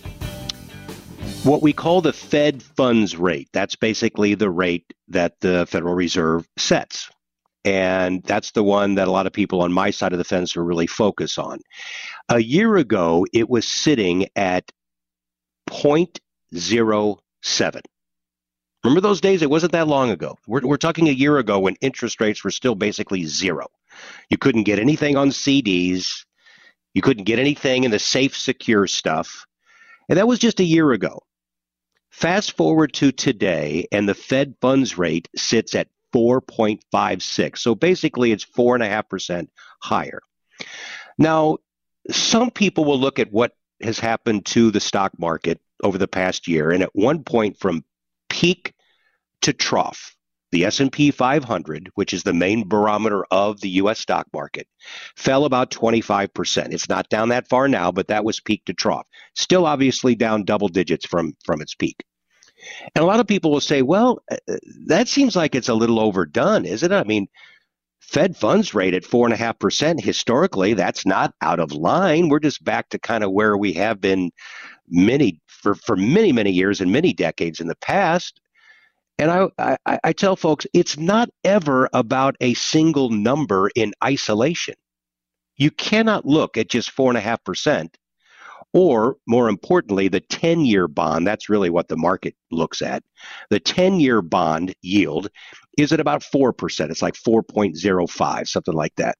what we call the Fed funds rate, that's basically the rate that the Federal Reserve sets. And that's the one that a lot of people on my side of the fence are really focused on. A year ago, it was sitting at zero point zero seven. Remember those days? It wasn't that long ago. We're, we're talking a year ago when interest rates were still basically zero. You couldn't get anything on C Ds. You couldn't get anything in the safe, secure stuff. And that was just a year ago. Fast forward to today, and the Fed funds rate sits at four point five six. So basically, it's four point five percent higher. Now, some people will look at what has happened to the stock market over the past year. And at one point, from peak to trough, the S and P five hundred, which is the main barometer of the U S stock market, fell about twenty-five percent. It's not down that far now, but that was peak to trough. Still obviously down double digits from, from its peak. And a lot of people will say, well, that seems like it's a little overdone, isn't it? I mean, Fed funds rate at four point five percent historically, that's not out of line. We're just back to kind of where we have been many for, for many, many years and many decades in the past. And I, I, I tell folks, it's not ever about a single number in isolation. You cannot look at just four point five percent, or more importantly, the ten-year bond. That's really what the market looks at. The ten-year bond yield is at about four percent. It's like four point zero five, something like that.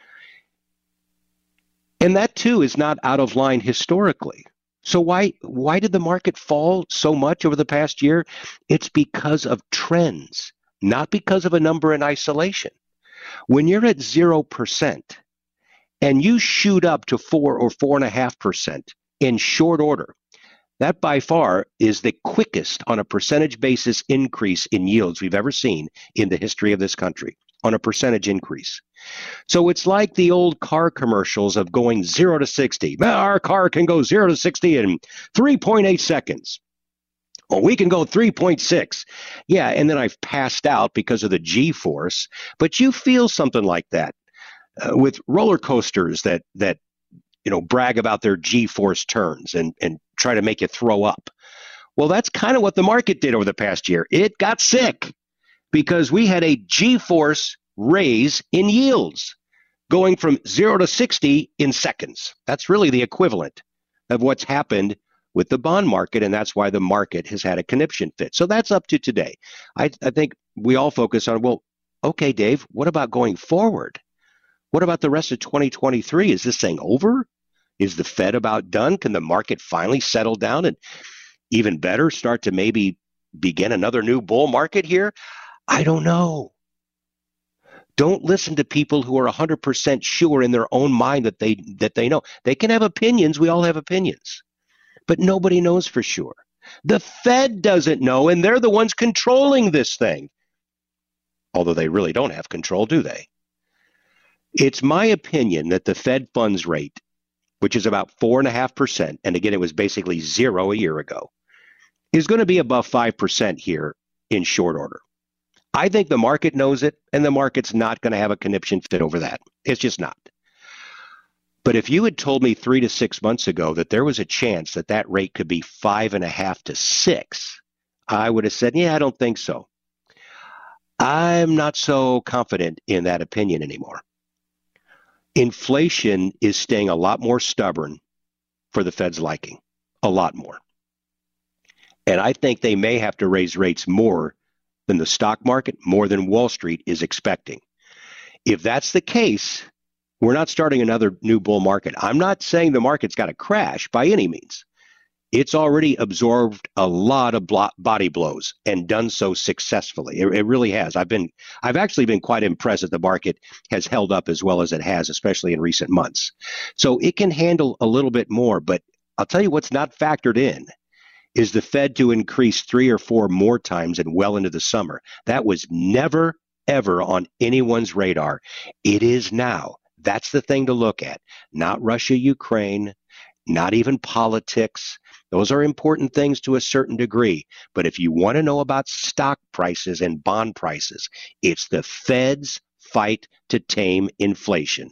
And that, too, is not out of line historically. So why why did the market fall so much over the past year? It's because of trends, not because of a number in isolation. When you're at zero percent and you shoot up to four or four and a half percent in short order, that by far is the quickest on a percentage basis increase in yields we've ever seen in the history of this country, on a percentage increase. So it's like the old car commercials of going zero to sixty. Our car can go zero to sixty in three point eight seconds. Well, we can go three point six. Yeah, and then I've passed out because of the G-force. But you feel something like that uh, with roller coasters that, that you know, brag about their G-force turns and, and try to make you throw up. Well, that's kind of what the market did over the past year. It got sick because we had a G-force raise in yields going from zero to sixty in seconds. That's really the equivalent of what's happened with the bond market, and that's why the market has had a conniption fit. So that's up to today. I, I think we all focus on, well, okay, Dave, what about going forward? What about the rest of twenty twenty-three? Is this thing over? Is the Fed about done? Can the market finally settle down and even better start to maybe begin another new bull market here? I don't know. Don't listen to people who are one hundred percent sure in their own mind that they that they know. They can have opinions. We all have opinions. But nobody knows for sure. The Fed doesn't know, and they're the ones controlling this thing. Although they really don't have control, do they? It's my opinion that the Fed funds rate, which is about four point five percent, and again, it was basically zero a year ago, is going to be above five percent here in short order. I think the market knows it, and the market's not going to have a conniption fit over that. It's just not. But if you had told me three to six months ago that there was a chance that that rate could be five and a half to six, I would have said, yeah, I don't think so. I'm not so confident in that opinion anymore. Inflation is staying a lot more stubborn for the Fed's liking, a lot more. And I think they may have to raise rates more than the stock market, more than Wall Street is expecting. If that's the case, we're not starting another new bull market. I'm not saying the market's got to crash by any means. It's already absorbed a lot of blo- body blows and done so successfully. It, it really has. I've been, I've actually been quite impressed that the market has held up as well as it has, especially in recent months. So it can handle a little bit more, but I'll tell you what's not factored in is the Fed to increase three or four more times and well into the summer. That was never, ever on anyone's radar. It is now. That's the thing to look at. Not Russia, Ukraine, not even politics. Those are important things to a certain degree. But if you want to know about stock prices and bond prices, it's the Fed's fight to tame inflation.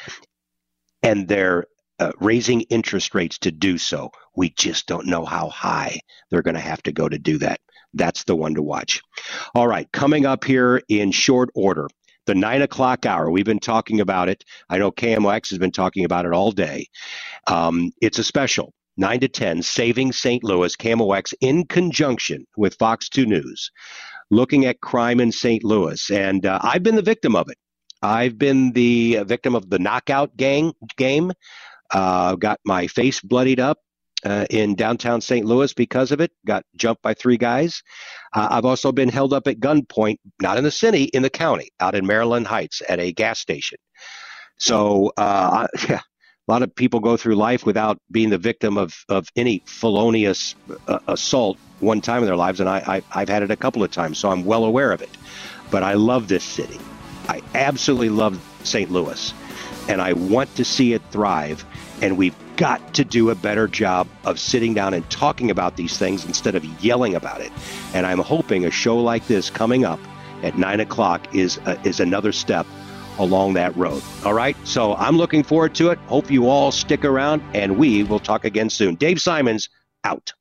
And they're uh, raising interest rates to do so. We just don't know how high they're going to have to go to do that. That's the one to watch. All right, coming up here in short order, the nine o'clock hour. We've been talking about it. I know K M O X has been talking about it all day. Um, it's a special. nine to ten, Saving Saint Louis, K M O X, in conjunction with Fox two News, looking at crime in Saint Louis. And uh, I've been the victim of it. I've been the victim of the knockout gang game. Uh, got my face bloodied up uh, in downtown Saint Louis because of it. Got jumped by three guys. Uh, I've also been held up at gunpoint, not in the city, in the county, out in Maryland Heights at a gas station. So, uh, yeah. A lot of people go through life without being the victim of, of any felonious uh, assault one time in their lives, and I, I, I've had it a couple of times, so I'm well aware of it. But I love this city. I absolutely love Saint Louis, and I want to see it thrive, and we've got to do a better job of sitting down and talking about these things instead of yelling about it. And I'm hoping a show like this coming up at nine o'clock is uh, is another step along that road. All right. So I'm looking forward to it. Hope you all stick around, and we will talk again soon. Dave Simons out.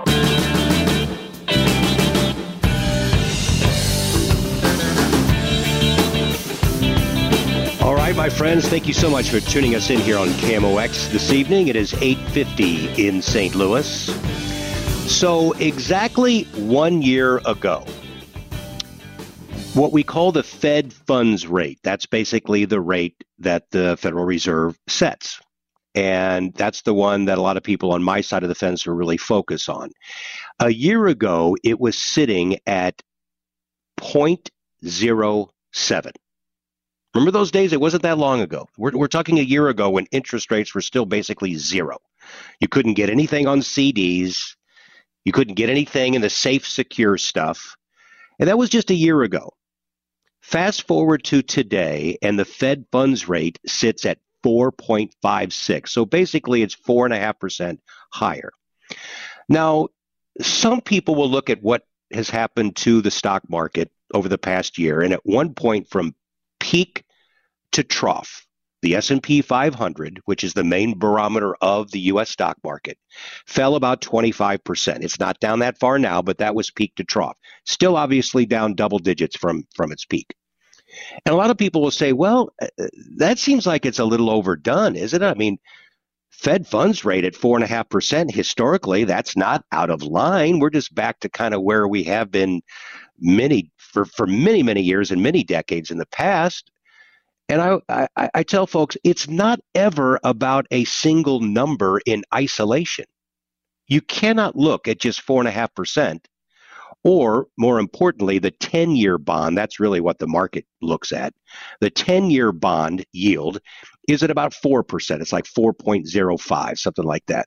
All right, my friends, thank you so much for tuning us in here on K M O X this evening. It is eight fifty in Saint Louis. So exactly one year ago, what we call the Fed funds rate, that's basically the rate that the Federal Reserve sets. And that's the one that a lot of people on my side of the fence are really focused on. A year ago, it was sitting at zero point zero seven. Remember those days? It wasn't that long ago. We're, we're talking a year ago when interest rates were still basically zero. You couldn't get anything on C Ds. You couldn't get anything in the safe, secure stuff. And that was just a year ago. Fast forward to today, and the Fed funds rate sits at four point five six. So basically, it's four point five percent higher. Now, some people will look at what has happened to the stock market over the past year, and at one point from peak to trough, the S and P five hundred, which is the main barometer of the U S stock market, fell about twenty-five percent. It's not down that far now, but that was peak to trough. Still obviously down double digits from, from its peak. And a lot of people will say, well, that seems like it's a little overdone, isn't it? I mean, Fed funds rate at four point five percent historically, that's not out of line. We're just back to kind of where we have been many for, for many, many years and many decades in the past. And I, I, I tell folks, it's not ever about a single number in isolation. You cannot look at just four point five percent. Or, more importantly, the ten-year bond, that's really what the market looks at. The ten-year bond yield is at about four percent. It's like four point zero five, something like that.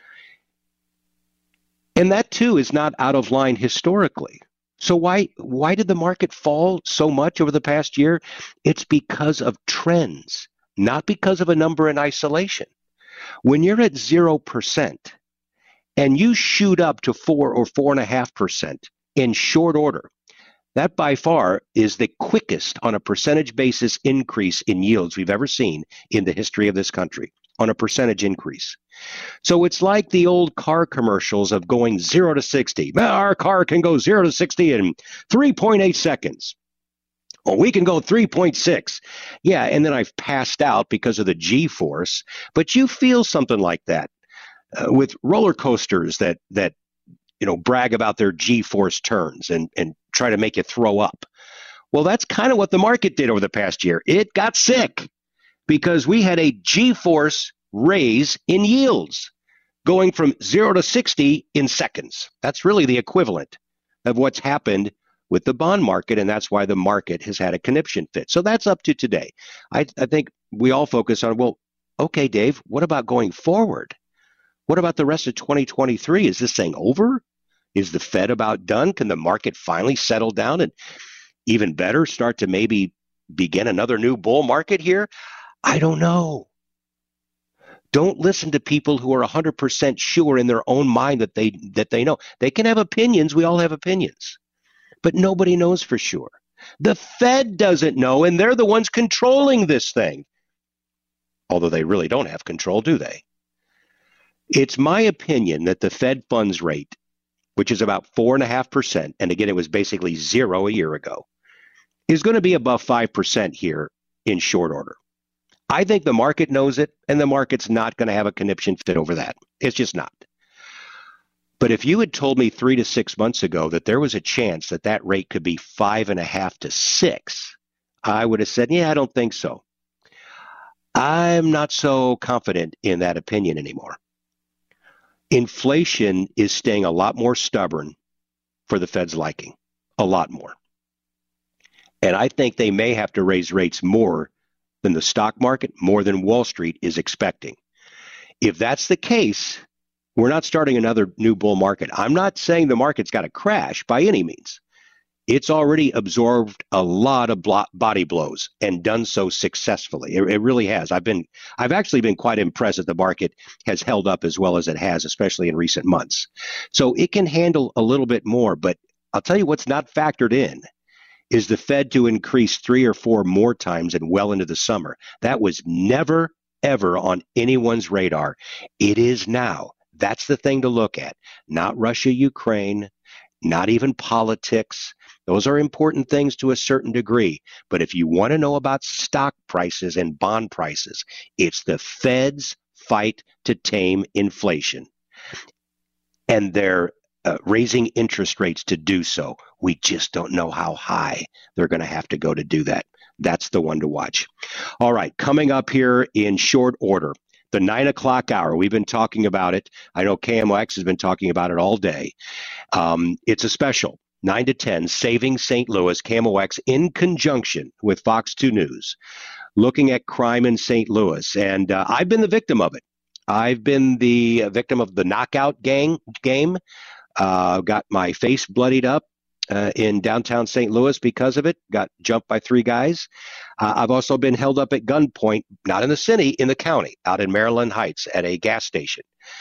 And that, too, is not out of line historically. So why why did the market fall so much over the past year? It's because of trends, not because of a number in isolation. When you're at zero percent and you shoot up to four or four and a half percent in short order, that by far is the quickest on a percentage basis increase in yields we've ever seen in the history of this country, on a percentage increase. So it's like the old car commercials of going zero to sixty. Our car can go zero to sixty in three point eight seconds. Well, we can go three point six. Yeah, and then I've passed out because of the G-force. But you feel something like that uh, with roller coasters that that you know, brag about their G-force turns and, and try to make you throw up. Well, that's kind of what the market did over the past year. It got sick because we had a G-force raise in yields going from zero to sixty in seconds. That's really the equivalent of what's happened with the bond market, and that's why the market has had a conniption fit. So that's up to today. I, I think we all focus on, well, okay, Dave, what about going forward? What about the rest of twenty twenty-three? Is this thing over? Is the Fed about done? Can the market finally settle down and even better start to maybe begin another new bull market here? I don't know. Don't listen to people who are one hundred percent sure in their own mind that they that they know. They can have opinions. We all have opinions. But nobody knows for sure. The Fed doesn't know, and they're the ones controlling this thing. Although they really don't have control, do they? It's my opinion that the Fed funds rate, which is about four point five percent, and again, it was basically zero a year ago, is going to be above five percent here in short order. I think the market knows it, and the market's not going to have a conniption fit over that. It's just not. But if you had told me three to six months ago that there was a chance that that rate could be five and a half to six, I would have said, yeah, I don't think so. I'm not so confident in that opinion anymore. Inflation is staying a lot more stubborn for the Fed's liking, a lot more. And I think they may have to raise rates more than the stock market, more than Wall Street is expecting. If that's the case, we're not starting another new bull market. I'm not saying the market's got to crash by any means. It's already absorbed a lot of blo- body blows and done so successfully. It, it really has. I've been, I've actually been quite impressed that the market has held up as well as it has, especially in recent months. So it can handle a little bit more, but I'll tell you what's not factored in is the Fed to increase three or four more times and well into the summer. That was never, ever on anyone's radar. It is now. That's the thing to look at. Not Russia, Ukraine, not even politics. Those are important things to a certain degree. But if you want to know about stock prices and bond prices, it's the Fed's fight to tame inflation. And they're uh, raising interest rates to do so. We just don't know how high they're going to have to go to do that. That's the one to watch. All right, coming up here in short order, the nine o'clock hour. We've been talking about it. I know K M O X has been talking about it all day. Um, it's a special. nine to ten, Saving Saint Louis, K M O X, in conjunction with Fox two News, looking at crime in Saint Louis. And uh, I've been the victim of it. I've been the victim of the knockout gang game. Uh, got my face bloodied up uh, in downtown Saint Louis because of it. Got jumped by three guys. Uh, I've also been held up at gunpoint, not in the city, in the county, out in Maryland Heights at a gas station.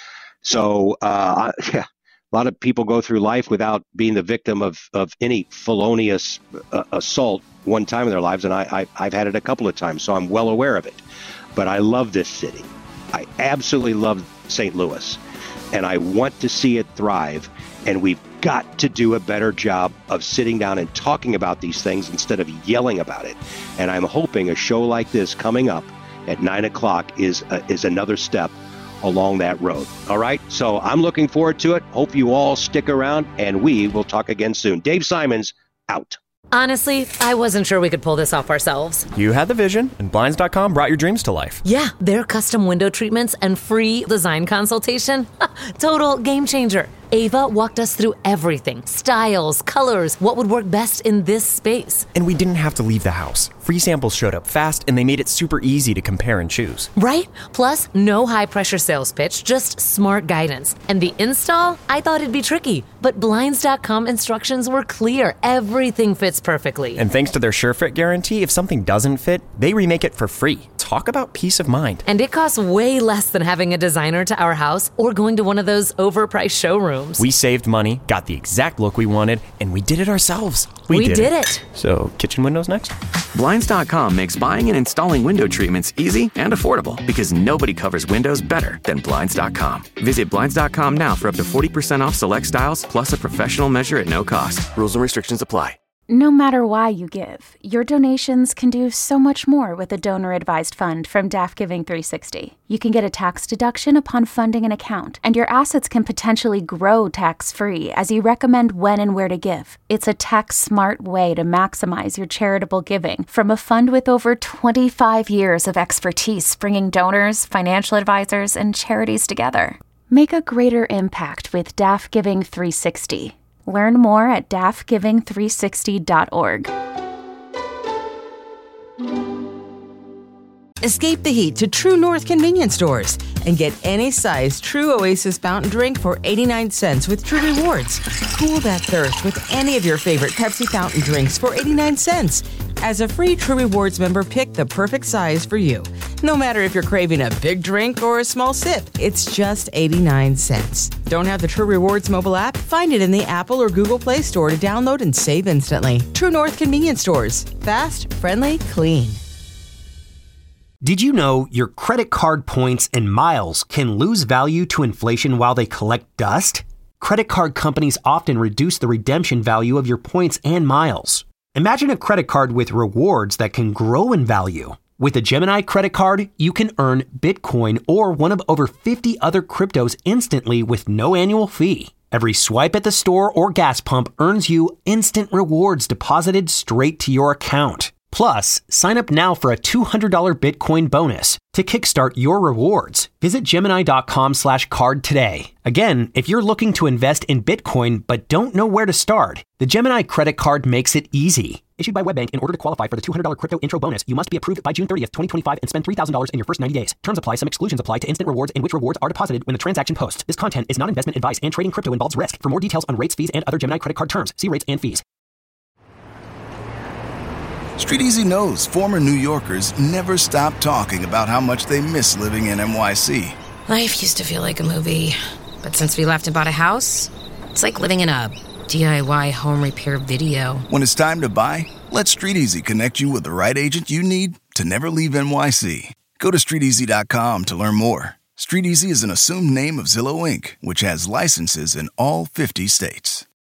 So, uh, yeah. A lot of people go through life without being the victim of, of any felonious uh, assault one time in their lives, and I, I, I've had it a couple of times, so I'm well aware of it. But I love this city. I absolutely love Saint Louis, and I want to see it thrive, and we've got to do a better job of sitting down and talking about these things instead of yelling about it. And I'm hoping a show like this coming up at nine o'clock is uh, is another step along that road. All right. So I'm looking forward to it. Hope you all stick around, and we will talk again soon. Dave Simons, out. Honestly, I wasn't sure we could pull this off ourselves. You had the vision, and Blinds dot com brought your dreams to life. Yeah, their custom window treatments and free design consultation. Total game changer. Ava walked us through everything. Styles, colors, what would work best in this space. And we didn't have to leave the house. Free samples showed up fast, and they made it super easy to compare and choose. Right? Plus, no high-pressure sales pitch, just smart guidance. And the install? I thought it'd be tricky, but Blinds dot com instructions were clear. Everything fits perfectly. And thanks to their SureFit guarantee, if something doesn't fit, they remake it for free. Talk about peace of mind. And it costs way less than having a designer to our house or going to one of those overpriced showrooms. We saved money, got the exact look we wanted, and we did it ourselves. We, we did, did it. it. So, kitchen windows next? Blinds dot com makes buying and installing window treatments easy and affordable because nobody covers windows better than Blinds dot com. Visit Blinds dot com now for up to forty percent off select styles plus a professional measure at no cost. Rules and restrictions apply. No matter why you give, your donations can do so much more with a donor-advised fund from D A F Giving three sixty. You can get a tax deduction upon funding an account, and your assets can potentially grow tax-free as you recommend when and where to give. It's a tax-smart way to maximize your charitable giving from a fund with over twenty-five years of expertise bringing donors, financial advisors, and charities together. Make a greater impact with D A F Giving three sixty. Learn more at D A F giving three sixty dot org. Escape the heat to True North convenience stores and get any size True Oasis fountain drink for eighty-nine cents with True Rewards. Cool that thirst with any of your favorite Pepsi fountain drinks for eighty-nine cents. As a free True Rewards member, pick the perfect size for you. No matter if you're craving a big drink or a small sip, it's just eighty-nine cents. Don't have the True Rewards mobile app? Find it in the Apple or Google Play Store to download and save instantly. True North convenience stores. Fast, friendly, clean. Did you know your credit card points and miles can lose value to inflation while they collect dust? Credit card companies often reduce the redemption value of your points and miles. Imagine a credit card with rewards that can grow in value. With a Gemini credit card, you can earn Bitcoin or one of over fifty other cryptos instantly with no annual fee. Every swipe at the store or gas pump earns you instant rewards deposited straight to your account. Plus, sign up now for a two hundred dollars Bitcoin bonus. To kickstart your rewards, visit Gemini.com slash card today. Again, if you're looking to invest in Bitcoin but don't know where to start, the Gemini credit card makes it easy. Issued by WebBank, in order to qualify for the two hundred dollars crypto intro bonus, you must be approved by June thirtieth, twenty twenty-five and spend three thousand dollars in your first ninety days. Terms apply. Some exclusions apply to instant rewards in which rewards are deposited when the transaction posts. This content is not investment advice and trading crypto involves risk. For more details on rates, fees, and other Gemini credit card terms, see rates and fees. Street Easy knows former New Yorkers never stop talking about how much they miss living in N Y C. Life used to feel like a movie, but since we left and bought a house, it's like living in a D I Y home repair video. When it's time to buy, let Street Easy connect you with the right agent you need to never leave N Y C. Go to street easy dot com to learn more. Street Easy is an assumed name of Zillow Incorporated, which has licenses in all fifty states.